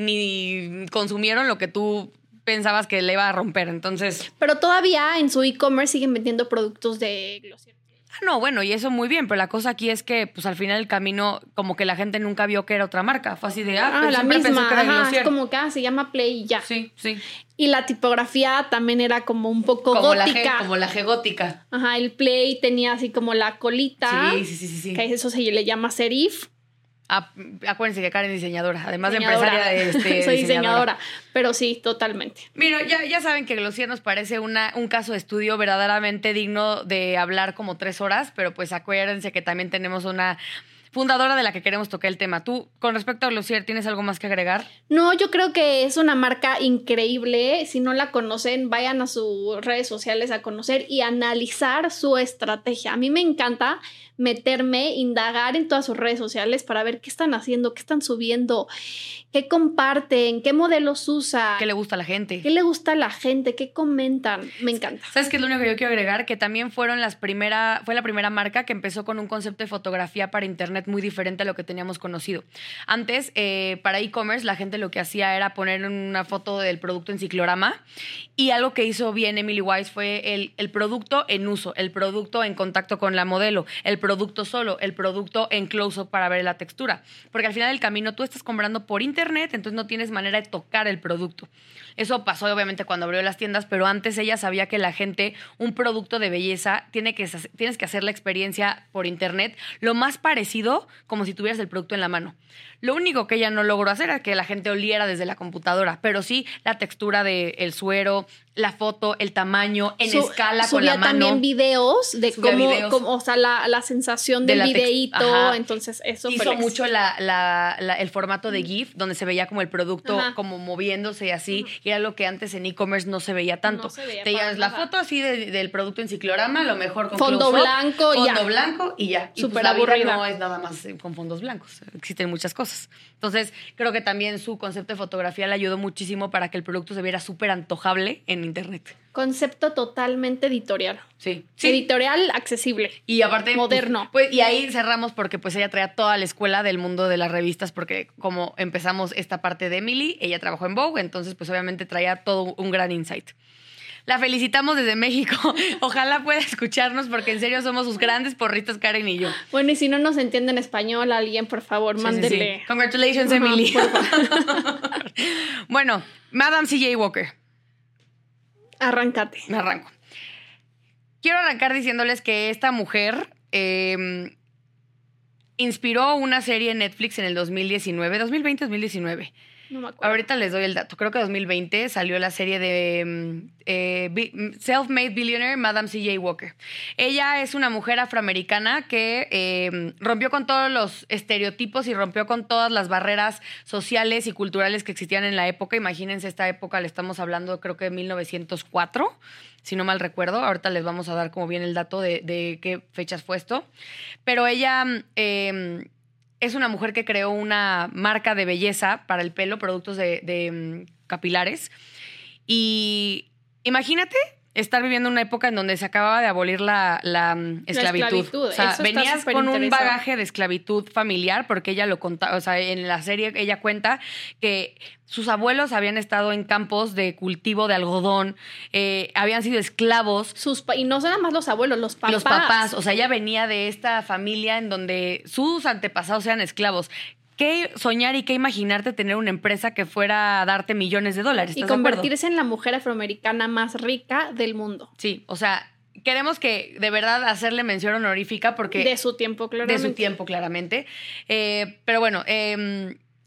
Speaker 1: ni consumieron lo que tú pensabas que le iba a romper. Entonces...
Speaker 2: Pero todavía en su e-commerce siguen vendiendo productos de Glossier.
Speaker 1: No, bueno, y eso muy bien, pero la cosa aquí es que pues al final del camino como que la gente nunca vio que era otra marca. Fue así de, pero
Speaker 2: la
Speaker 1: siempre
Speaker 2: misma,
Speaker 1: pensó que era Glossier.
Speaker 2: es como que se llama Play y ya.
Speaker 1: Sí, sí.
Speaker 2: Y la tipografía también era como un poco
Speaker 1: como
Speaker 2: gótica.
Speaker 1: Como la G gótica.
Speaker 2: Ajá, el Play tenía así como la colita.
Speaker 1: Sí.
Speaker 2: Que eso se le llama serif.
Speaker 1: Acuérdense que Karen es diseñadora, además de empresaria.
Speaker 2: Soy diseñadora, pero sí, totalmente.
Speaker 1: Mira, ya saben que Glossier nos parece un caso de estudio verdaderamente digno de hablar como 3 horas, pero pues acuérdense que también tenemos una fundadora de la que queremos tocar el tema. Tú, con respecto a Glossier, ¿tienes algo más que agregar?
Speaker 2: No, yo creo que es una marca increíble. Si no la conocen, vayan a sus redes sociales a conocer y analizar su estrategia. A mí me encanta meterme, indagar en todas sus redes sociales para ver qué están haciendo, qué están subiendo, qué comparten, qué modelos usan.
Speaker 1: ¿Qué le gusta a la gente?
Speaker 2: ¿Qué le gusta a la gente? ¿Qué comentan? Me encanta.
Speaker 1: ¿Sabes qué es lo único que yo quiero agregar? Que también fue la primera marca que empezó con un concepto de fotografía para internet muy diferente a lo que teníamos conocido. Antes, para e-commerce, la gente lo que hacía era poner una foto del producto en ciclorama y algo que hizo bien Emily Wise fue el producto en uso, el producto en contacto con la modelo, el producto solo, el producto en close-up para ver la textura. Porque al final del camino tú estás comprando por internet, entonces no tienes manera de tocar el producto. Eso pasó obviamente cuando abrió las tiendas, pero antes ella sabía que la gente, un producto de belleza, tienes que hacer la experiencia por internet lo más parecido como si tuvieras el producto en la mano. Lo único que ella no logró hacer era que la gente oliera desde la computadora, pero sí la textura del suero, la foto, el tamaño, en escala con la mano.
Speaker 2: Subía también videos de cómo o sea, la sensación del videíto. Entonces, eso
Speaker 1: hizo mucho el formato de GIF, donde se veía como el producto como moviéndose y así. Y era lo que antes en e-commerce no se veía tanto. Te llevas la foto así del producto en ciclorama, lo mejor con
Speaker 2: fondo blanco
Speaker 1: y ya. Y
Speaker 2: súper
Speaker 1: pues, la vida
Speaker 2: aburrida.
Speaker 1: no es nada más con fondos blancos. Existen muchas cosas. Entonces, creo que también su concepto de fotografía le ayudó muchísimo para que el producto se viera súper antojable en internet.
Speaker 2: Concepto totalmente editorial.
Speaker 1: Sí.
Speaker 2: Editorial accesible.
Speaker 1: Y aparte...
Speaker 2: moderno.
Speaker 1: Pues, y ahí cerramos porque pues ella traía toda la escuela del mundo de las revistas porque como empezamos esta parte de Emily, ella trabajó en Vogue, entonces pues obviamente traía todo un gran insight. La felicitamos desde México. Ojalá pueda escucharnos porque en serio somos sus grandes porritos, Karen y yo.
Speaker 2: Bueno, y si no nos entiende en español, alguien, por favor, mándele.
Speaker 1: Sí. Congratulations, Emily. Bueno, Madame C.J. Walker.
Speaker 2: Arráncate.
Speaker 1: Me arranco. Quiero arrancar diciéndoles que esta mujer inspiró una serie en Netflix en el 2019.
Speaker 2: No me acuerdo.
Speaker 1: Ahorita les doy el dato. Creo que en 2020 salió la serie de Self-Made Billionaire, Madame C.J. Walker. Ella es una mujer afroamericana que rompió con todos los estereotipos y rompió con todas las barreras sociales y culturales que existían en la época. Imagínense, esta época le estamos hablando creo que de 1904, si no mal recuerdo. Ahorita les vamos a dar como bien el dato de qué fechas fue esto. Pero ella... es una mujer que creó una marca de belleza para el pelo, productos de capilares. Y imagínate estar viviendo una época en donde se acababa de abolir la esclavitud. O sea, venías con un bagaje de esclavitud familiar, porque ella lo contaba, o sea, en la serie ella cuenta que sus abuelos habían estado en campos de cultivo de algodón, habían sido esclavos.
Speaker 2: Y no son nada más los abuelos, los papás.
Speaker 1: Los papás, o sea, ella venía de esta familia en donde sus antepasados eran esclavos. ¿Qué soñar y qué imaginarte tener una empresa que fuera a darte millones de dólares?
Speaker 2: Y convertirse en la mujer afroamericana más rica del mundo.
Speaker 1: Sí, o sea, queremos que de verdad hacerle mención honorífica porque...
Speaker 2: De su tiempo, claramente.
Speaker 1: De su tiempo, claramente. Pero bueno,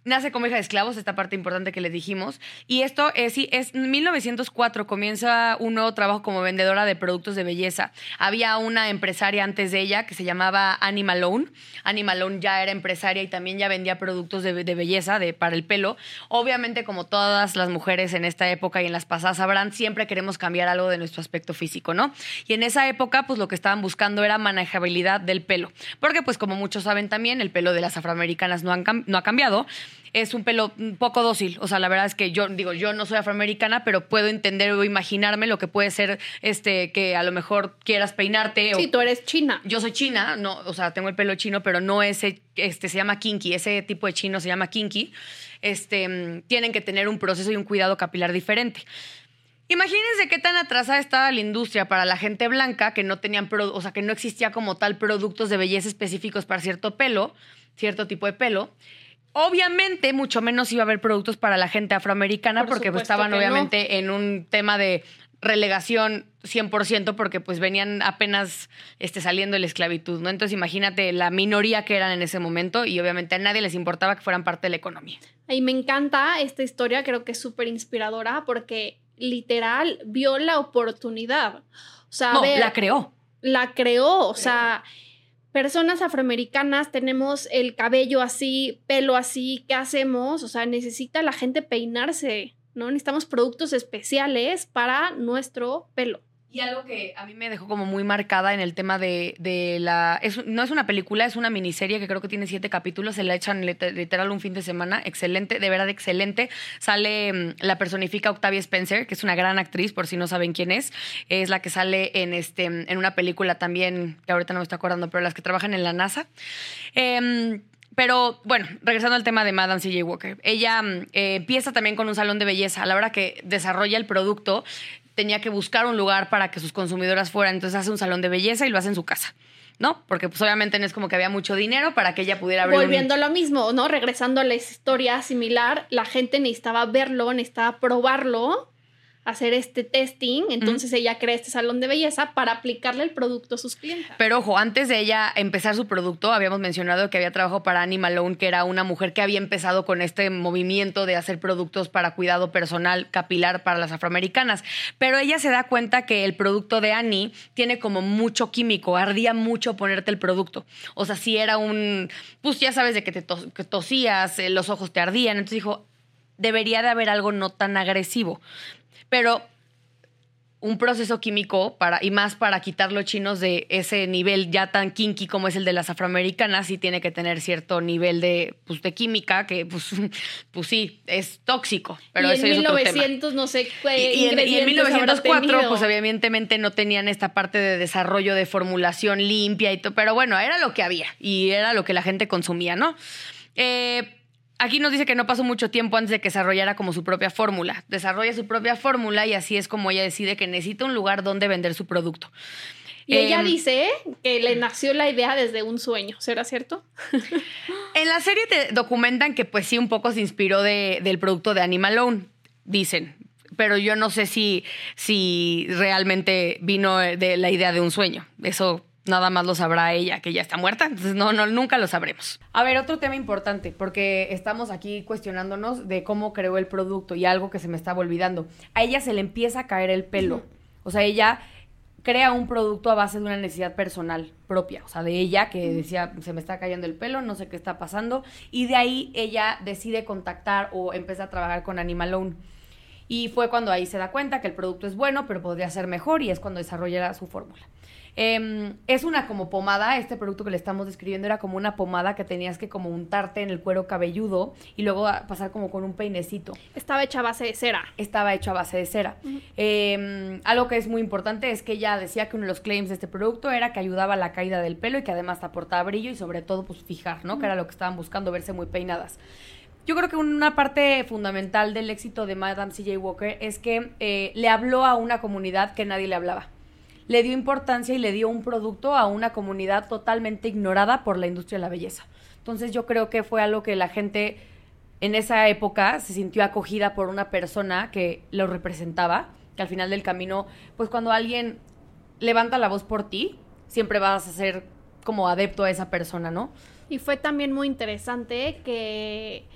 Speaker 1: nace como hija de esclavos, esta parte importante que les dijimos. Y esto sí, es 1904, comienza un nuevo trabajo como vendedora de productos de belleza. Había una empresaria antes de ella que se llamaba Annie Malone. Annie Malone ya era empresaria y también ya vendía productos de belleza para el pelo. Obviamente, como todas las mujeres en esta época y en las pasadas sabrán, siempre queremos cambiar algo de nuestro aspecto físico, ¿no? Y en esa época, pues lo que estaban buscando era manejabilidad del pelo. Porque, pues como muchos saben también, el pelo de las afroamericanas no ha cambiado. Es un pelo poco dócil. O sea, la verdad es que yo no soy afroamericana, pero puedo entender o imaginarme lo que puede ser que a lo mejor quieras peinarte.
Speaker 2: Sí, tú eres china.
Speaker 1: Yo soy china, no, o sea, tengo el pelo chino, pero no ese, se llama kinky, ese tipo de chino se llama kinky. Tienen que tener un proceso y un cuidado capilar diferente. Imagínense qué tan atrasada estaba la industria para la gente blanca que no tenían, o sea, que no existía como tal productos de belleza específicos para cierto pelo, cierto tipo de pelo. Obviamente, mucho menos iba a haber productos para la gente afroamericana porque pues, estaban obviamente en un tema de relegación 100% porque pues venían apenas saliendo de la esclavitud, ¿no? Entonces imagínate la minoría que eran en ese momento y obviamente a nadie les importaba que fueran parte de la economía.
Speaker 2: Y me encanta esta historia, creo que es súper inspiradora porque literal vio la oportunidad. O sea,
Speaker 1: la creó.
Speaker 2: La creó, o sea... Personas afroamericanas tenemos el cabello así, pelo así, ¿qué hacemos? O sea, necesita la gente peinarse, ¿no? Necesitamos productos especiales para nuestro pelo.
Speaker 1: Y algo que a mí me dejó como muy marcada en el tema de la... no es una película, es una miniserie que creo que tiene 7 capítulos. Se la echan literal un fin de semana. Excelente, de verdad excelente. Sale, la personifica Octavia Spencer, que es una gran actriz, por si no saben quién es. Es la que sale en una película también, que ahorita no me estoy acordando, pero las que trabajan en la NASA. Pero bueno, regresando al tema de Madame C.J. Walker. Ella empieza también con un salón de belleza. A la hora que desarrolla el producto, tenía que buscar un lugar para que sus consumidoras fueran. Entonces hace un salón de belleza y lo hace en su casa, ¿no? Porque pues obviamente no es como que había mucho dinero para que ella pudiera abrir.
Speaker 2: Volviendo a lo mismo, ¿no? Regresando a la historia similar, la gente necesitaba verlo, necesitaba probarlo, hacer este testing. Entonces ella crea este salón de belleza para aplicarle el producto a sus clientes.
Speaker 1: Pero ojo, antes de ella empezar su producto, habíamos mencionado que había trabajado para Annie Malone, que era una mujer que había empezado con este movimiento de hacer productos para cuidado personal capilar para las afroamericanas. Pero ella se da cuenta que el producto de Annie tiene como mucho químico, ardía mucho ponerte el producto. O sea, si era pues ya sabes de que que tosías, los ojos te ardían. Entonces dijo, debería de haber algo no tan agresivo. Pero un proceso químico y más para quitar los chinos de ese nivel ya tan kinky como es el de las afroamericanas, sí tiene que tener cierto nivel de química que pues sí, es tóxico. Pero
Speaker 2: y
Speaker 1: eso
Speaker 2: en
Speaker 1: es
Speaker 2: 1900
Speaker 1: otro tema.
Speaker 2: No sé
Speaker 1: y en 1904 pues evidentemente no tenían esta parte de desarrollo de formulación limpia y todo, pero bueno, era lo que había y era lo que la gente consumía, ¿no? Aquí nos dice que no pasó mucho tiempo antes de que desarrollara como su propia fórmula. Desarrolla su propia fórmula y así es como ella decide que necesita un lugar donde vender su producto.
Speaker 2: Y ella dice que le nació la idea desde un sueño. ¿Será cierto?
Speaker 1: En la serie te documentan que pues sí un poco se inspiró del producto de Annie Malone, dicen. Pero yo no sé si realmente vino de la idea de un sueño. Eso nada más lo sabrá ella, que ya está muerta. Entonces nunca lo sabremos. A ver, otro tema importante, porque estamos aquí cuestionándonos de cómo creó el producto y algo que se me estaba olvidando. A ella se le empieza a caer el pelo. O sea, ella crea un producto a base de una necesidad personal propia. O sea, de ella que decía, se me está cayendo el pelo, no sé qué está pasando. Y de ahí ella decide contactar o empieza a trabajar con Annie Malone. Y fue cuando ahí se da cuenta que el producto es bueno, pero podría ser mejor, y es cuando desarrolla su fórmula. Es una como pomada. Este producto que le estamos describiendo era como una pomada que tenías que como untarte en el cuero cabelludo y luego pasar como con un peinecito.
Speaker 2: Estaba hecha a base de cera.
Speaker 1: Estaba hecho a base de cera. Algo que es muy importante es que ella decía que uno de los claims de este producto era que ayudaba a la caída del pelo y que además aportaba brillo y sobre todo pues fijar, ¿no? Que era lo que estaban buscando, verse muy peinadas. Yo creo que una parte fundamental del éxito de Madame C.J. Walker es que le habló a una comunidad que nadie le hablaba. Le dio importancia y le dio un producto a una comunidad totalmente ignorada por la industria de la belleza. Entonces yo creo que fue algo que la gente en esa época se sintió acogida por una persona que lo representaba, que al final del camino, pues cuando alguien levanta la voz por ti, siempre vas a ser como adepto a esa persona, ¿no?
Speaker 2: Y fue también muy interesante que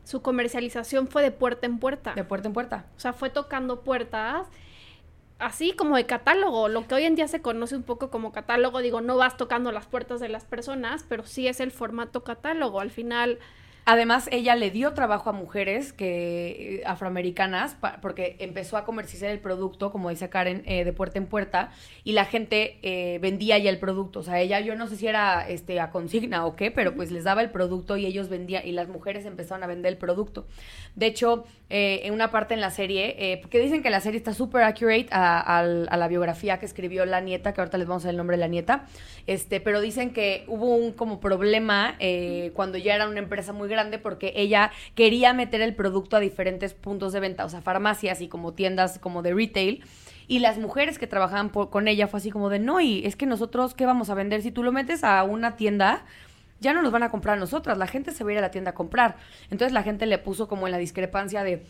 Speaker 2: su comercialización fue de puerta en puerta.
Speaker 1: De puerta en puerta.
Speaker 2: O sea, fue tocando puertas, así como de catálogo, lo que hoy en día se conoce un poco como catálogo. Digo, no vas tocando las puertas de las personas, pero sí es el formato catálogo. Al final...
Speaker 1: Además, ella le dio trabajo a mujeres afroamericanas porque empezó a comercializar el producto, como dice Karen, de puerta en puerta, y la gente vendía ya el producto. O sea, ella, yo no sé si era a consigna o qué, pero pues les daba el producto y ellos vendían, y las mujeres empezaron a vender el producto. De hecho, en una parte en la serie, porque dicen que la serie está súper accurate a la biografía que escribió la nieta, que ahorita les vamos a dar el nombre de la nieta, pero dicen que hubo un como problema cuando ya era una empresa muy grande, porque ella quería meter el producto a diferentes puntos de venta, o sea, farmacias y como tiendas como de retail, y las mujeres que trabajaban con ella fue así como de, no, y es que nosotros, ¿qué vamos a vender? Si tú lo metes a una tienda, ya no nos van a comprar a nosotras, la gente se va a ir a la tienda a comprar. Entonces la gente le puso como en la discrepancia de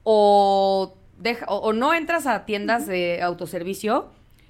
Speaker 1: o no entras a tiendas de autoservicio,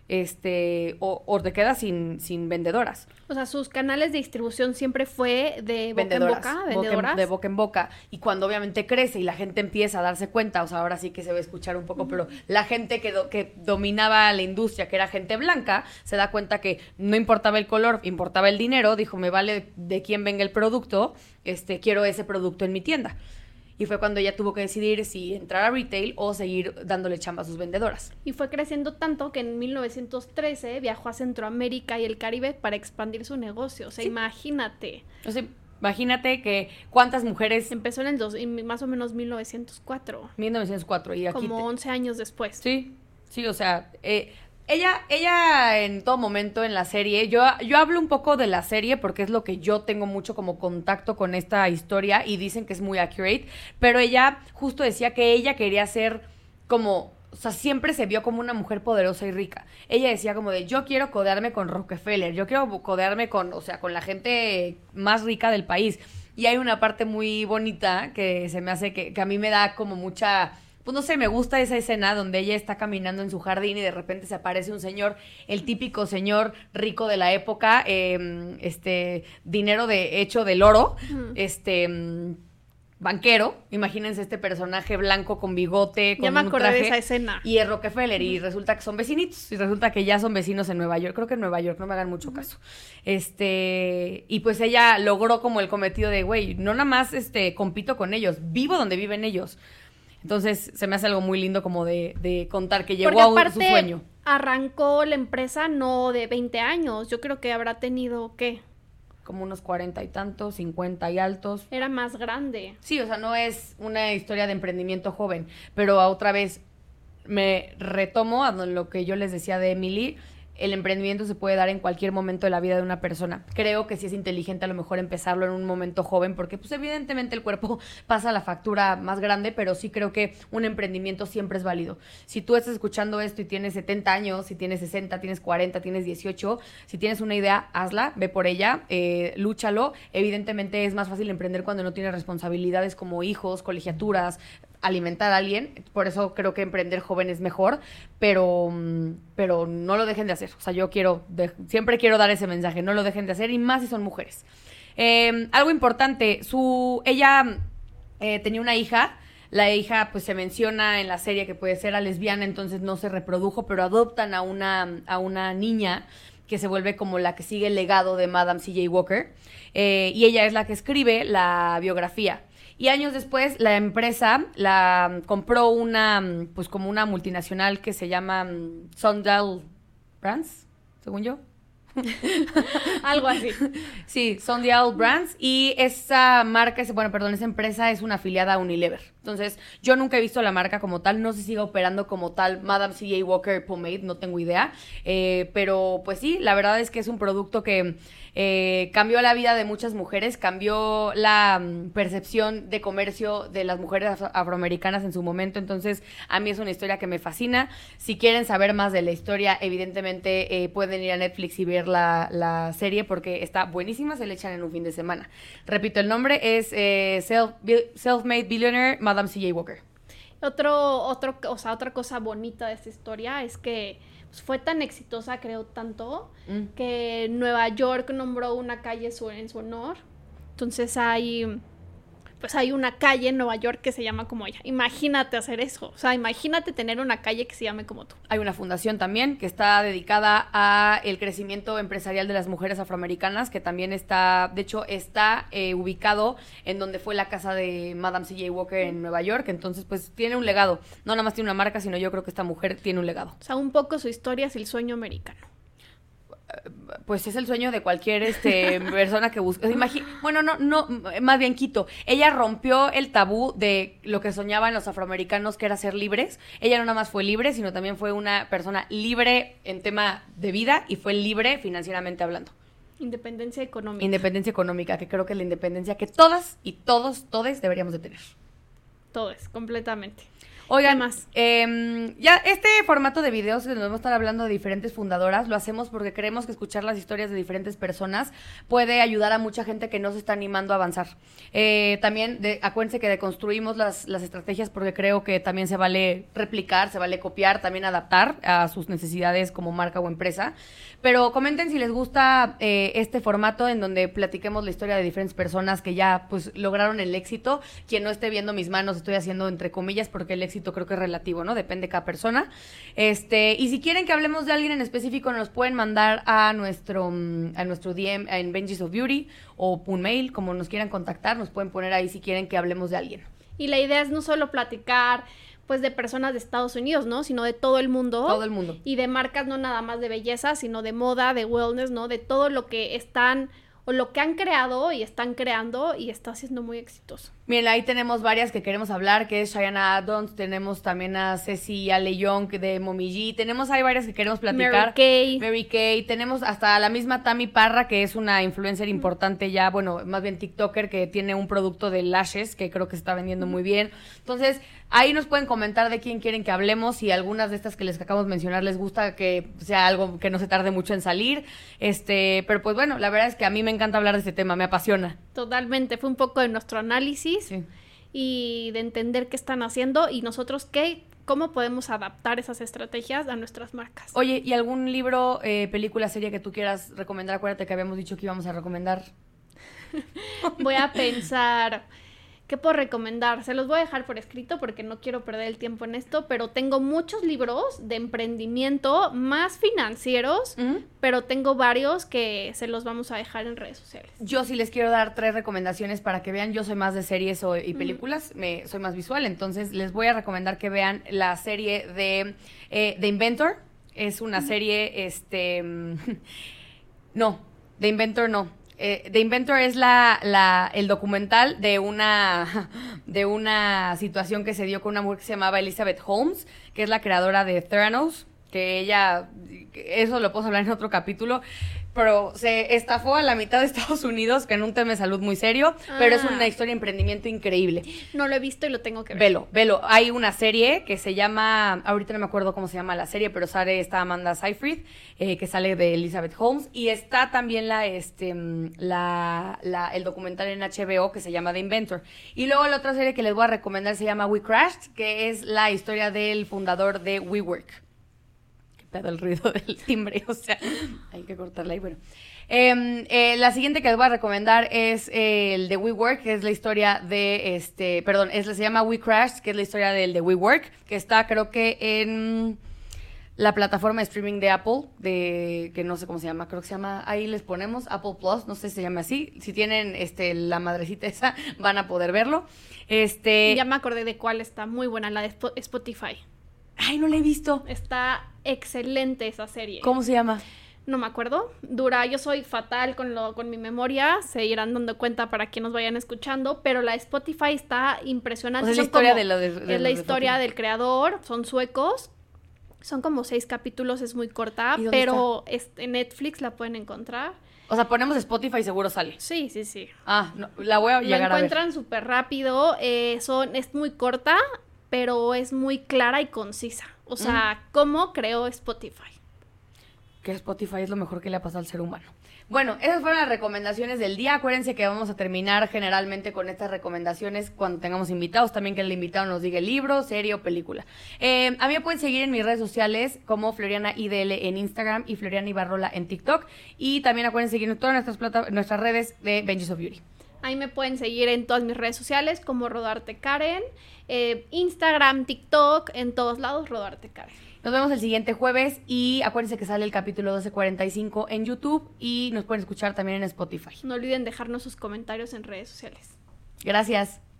Speaker 1: o te quedas sin vendedoras.
Speaker 2: O sea, sus canales de distribución siempre fue de boca
Speaker 1: vendedoras,
Speaker 2: en boca, vendedoras.
Speaker 1: De boca en boca. Y cuando obviamente crece y la gente empieza a darse cuenta, o sea, ahora sí que se va a escuchar un poco, pero la gente que dominaba la industria, que era gente blanca, se da cuenta que no importaba el color, importaba el dinero, dijo, me vale de quién venga el producto, quiero ese producto en mi tienda. Y fue cuando ella tuvo que decidir si entrar a retail o seguir dándole chamba a sus vendedoras.
Speaker 2: Y fue creciendo tanto que en 1913 viajó a Centroamérica y el Caribe para expandir su negocio. O sea, sí. Imagínate.
Speaker 1: O sea, imagínate que cuántas mujeres...
Speaker 2: Empezó en más o menos 1904.
Speaker 1: 1904. Y aquí
Speaker 2: como 11 años después.
Speaker 1: Sí, o sea... Ella en todo momento en la serie, yo hablo un poco de la serie porque es lo que yo tengo mucho como contacto con esta historia y dicen que es muy accurate, pero ella justo decía que ella quería ser como, o sea, siempre se vio como una mujer poderosa y rica. Ella decía como de, yo quiero codearme con Rockefeller, yo quiero codearme con la gente más rica del país. Y hay una parte muy bonita que se me hace que a mí me da como mucha... Pues no sé, me gusta esa escena donde ella está caminando en su jardín y de repente se aparece un señor, el típico señor rico de la época, dinero hecho del oro, banquero. Imagínense este personaje blanco con bigote, con
Speaker 2: ya me
Speaker 1: un
Speaker 2: acordé
Speaker 1: traje,
Speaker 2: de esa escena.
Speaker 1: Y es Rockefeller, y resulta que son vecinitos, y resulta que ya son vecinos en Nueva York. Creo que en Nueva York, no me hagan mucho caso. Y pues ella logró como el cometido de, güey, no nada más compito con ellos, vivo donde viven ellos. Entonces, se me hace algo muy lindo como de contar que llegó a su sueño.
Speaker 2: Arrancó la empresa no de 20 años. Yo creo que habrá tenido, ¿qué?
Speaker 1: Como unos 40 y tantos, 50 y altos.
Speaker 2: Era más grande.
Speaker 1: Sí, o sea, no es una historia de emprendimiento joven. Pero otra vez me retomo a lo que yo les decía de Emily. El emprendimiento se puede dar en cualquier momento de la vida de una persona. Creo que sí es inteligente a lo mejor empezarlo en un momento joven, porque pues evidentemente el cuerpo pasa la factura más grande, pero sí creo que un emprendimiento siempre es válido. Si tú estás escuchando esto y tienes 70 años, si tienes 60, tienes 40, tienes 18, si tienes una idea, hazla, ve por ella, lúchalo. Evidentemente es más fácil emprender cuando no tienes responsabilidades como hijos, colegiaturas, alimentar a alguien, por eso creo que emprender joven es mejor, pero no lo dejen de hacer. O sea, yo siempre quiero dar ese mensaje, no lo dejen de hacer, y más si son mujeres. Algo importante, ella tenía una hija. La hija, pues se menciona en la serie que puede ser lesbiana, entonces no se reprodujo, pero adoptan a una niña que se vuelve como la que sigue el legado de Madame C.J. Walker, y ella es la que escribe la biografía. Y años después la empresa la compró pues como una multinacional que se llama Sundial Brands, según yo.
Speaker 2: Algo así.
Speaker 1: Sí, Sundial Brands, y esa empresa es una afiliada a Unilever. Entonces, yo nunca he visto la marca como tal, no sé si sigue operando como tal Madame C.J. Walker Pomade, no tengo idea, pero pues sí, la verdad es que es un producto que cambió la vida de muchas mujeres, cambió la percepción de comercio de las mujeres afroamericanas en su momento. Entonces, a mí es una historia que me fascina. Si quieren saber más de la historia, evidentemente pueden ir a Netflix y ver la serie porque está buenísima, se le echan en un fin de semana. Repito, el nombre es Self-Made Billionaire Madame C.J. Walker.
Speaker 2: Otra cosa bonita de esta historia es que fue tan exitosa, creo tanto, que Nueva York nombró una calle en su honor. Entonces hay pues hay una calle en Nueva York que se llama como ella. Imagínate hacer eso. O sea, imagínate tener una calle que se llame como tú.
Speaker 1: Hay una fundación también que está dedicada a el crecimiento empresarial de las mujeres afroamericanas, que también está, de hecho, está ubicado en donde fue la casa de Madame C.J. Walker en Nueva York. Entonces, pues tiene un legado. No nada más tiene una marca, sino yo creo que esta mujer tiene un legado.
Speaker 2: O sea, un poco su historia es el sueño americano.
Speaker 1: Pues es el sueño de cualquier persona que busque. Bueno, no, más bien quito. Ella rompió el tabú de lo que soñaban los afroamericanos, que era ser libres. Ella no nada más fue libre, sino también fue una persona libre en tema de vida y fue libre financieramente hablando.
Speaker 2: Independencia económica.
Speaker 1: Independencia económica, que creo que es la independencia que todas y todos deberíamos de tener.
Speaker 2: Todos, completamente.
Speaker 1: Oigan,
Speaker 2: más.
Speaker 1: Ya este formato de videos que nos vamos a estar hablando de diferentes fundadoras, lo hacemos porque creemos que escuchar las historias de diferentes personas puede ayudar a mucha gente que no se está animando a avanzar. También acuérdense que deconstruimos las estrategias porque creo que también se vale replicar, se vale copiar, también adaptar a sus necesidades como marca o empresa. Pero comenten si les gusta este formato en donde platiquemos la historia de diferentes personas que ya pues lograron el éxito. Quien no esté viendo mis manos, estoy haciendo entre comillas porque el éxito creo que es relativo, ¿no? Depende de cada persona. Y si quieren que hablemos de alguien en específico, nos pueden mandar a nuestro DM en Benji's of Beauty o un mail, como nos quieran contactar, nos pueden poner ahí si quieren que hablemos de alguien.
Speaker 2: Y la idea es no solo platicar pues de personas de Estados Unidos, ¿no? Sino de todo el mundo.
Speaker 1: Todo el mundo.
Speaker 2: Y de marcas no nada más de belleza, sino de moda, de wellness, ¿no? De todo lo que están o lo que han creado y están creando y está siendo muy exitoso.
Speaker 1: Miren, ahí tenemos varias que queremos hablar, que es Cheyenne Adams, tenemos también a Ceci Ale Young de Mommy G, hay varias que queremos platicar. Mary Kay, tenemos hasta la misma Tammy Parra, que es una influencer importante ya, bueno, más bien TikToker, que tiene un producto de lashes que creo que se está vendiendo muy bien. Entonces, ahí nos pueden comentar de quién quieren que hablemos, si algunas de estas que les acabamos de mencionar les gusta que sea algo que no se tarde mucho en salir. Pero pues bueno, la verdad es que a mí me encanta hablar de este tema, me apasiona.
Speaker 2: Totalmente, fue un poco de nuestro análisis.
Speaker 1: Sí.
Speaker 2: Y de entender qué están haciendo y nosotros cómo podemos adaptar esas estrategias a nuestras marcas.
Speaker 1: Oye, ¿y algún libro, película, serie que tú quieras recomendar? Acuérdate que habíamos dicho que íbamos a recomendar.
Speaker 2: Voy a pensar, ¿qué puedo recomendar? Se los voy a dejar por escrito porque no quiero perder el tiempo en esto, pero tengo muchos libros de emprendimiento más financieros, pero tengo varios que se los vamos a dejar en redes sociales.
Speaker 1: Yo sí les quiero dar 3 recomendaciones para que vean. Yo soy más de series y películas, soy más visual, entonces les voy a recomendar que vean la serie de The Inventor. Es una serie, no, The Inventor no. The Inventor es el documental de una situación que se dio con una mujer que se llamaba Elizabeth Holmes, que es la creadora de Theranos, que ella, eso lo puedo hablar en otro capítulo, pero se estafó a la mitad de Estados Unidos, que en un tema de salud muy serio, pero es una historia de emprendimiento increíble.
Speaker 2: No lo he visto y lo tengo que ver.
Speaker 1: Velo. Hay una serie que se llama, ahorita no me acuerdo cómo se llama la serie, pero está Amanda Seyfried, que sale de Elizabeth Holmes, y está también el documental en HBO que se llama The Inventor. Y luego la otra serie que les voy a recomendar se llama We Crashed, que es la historia del fundador de WeWork. El ruido del timbre, o sea, hay que cortarla ahí, bueno. La siguiente que les voy a recomendar es el de WeWork, que es la historia de se llama We Crashed, que es la historia del de WeWork, que está creo que en la plataforma de streaming de Apple, que no sé cómo se llama, creo que se llama, ahí les ponemos Apple Plus, no sé si se llama así, si tienen la madrecita esa, van a poder verlo.
Speaker 2: Ya me acordé de cuál está muy buena, la de Spotify.
Speaker 1: Ay, no la he visto.
Speaker 2: Está excelente esa serie.
Speaker 1: ¿Cómo se llama?
Speaker 2: No me acuerdo. Yo soy fatal con mi memoria. Se irán dando cuenta para quienes nos vayan escuchando. Pero la de Spotify está impresionante.
Speaker 1: Es la historia
Speaker 2: es la historia del creador. Son suecos. Son como 6 capítulos. Es muy corta. Pero en Netflix la pueden encontrar.
Speaker 1: O sea, ponemos Spotify y seguro sale.
Speaker 2: Sí.
Speaker 1: Ah, no, la voy a llegar a ver.
Speaker 2: La encuentran súper rápido. Es muy corta, pero es muy clara y concisa. O sea, ¿cómo creó Spotify?
Speaker 1: Que Spotify es lo mejor que le ha pasado al ser humano. Bueno, esas fueron las recomendaciones del día. Acuérdense que vamos a terminar generalmente con estas recomendaciones cuando tengamos invitados. También que el invitado nos diga libro, serie o película. A mí me pueden seguir en mis redes sociales como Floriana IDL en Instagram y Floriana Ibarrola en TikTok. Y también acuérdense seguir en todas nuestras redes de Benji's of Beauty.
Speaker 2: Ahí me pueden seguir en todas mis redes sociales como Rodarte Karen, Instagram, TikTok, en todos lados Rodarte Karen.
Speaker 1: Nos vemos el siguiente jueves y acuérdense que sale el capítulo 12:45 en YouTube y nos pueden escuchar también en Spotify.
Speaker 2: No olviden dejarnos sus comentarios en redes sociales.
Speaker 1: Gracias.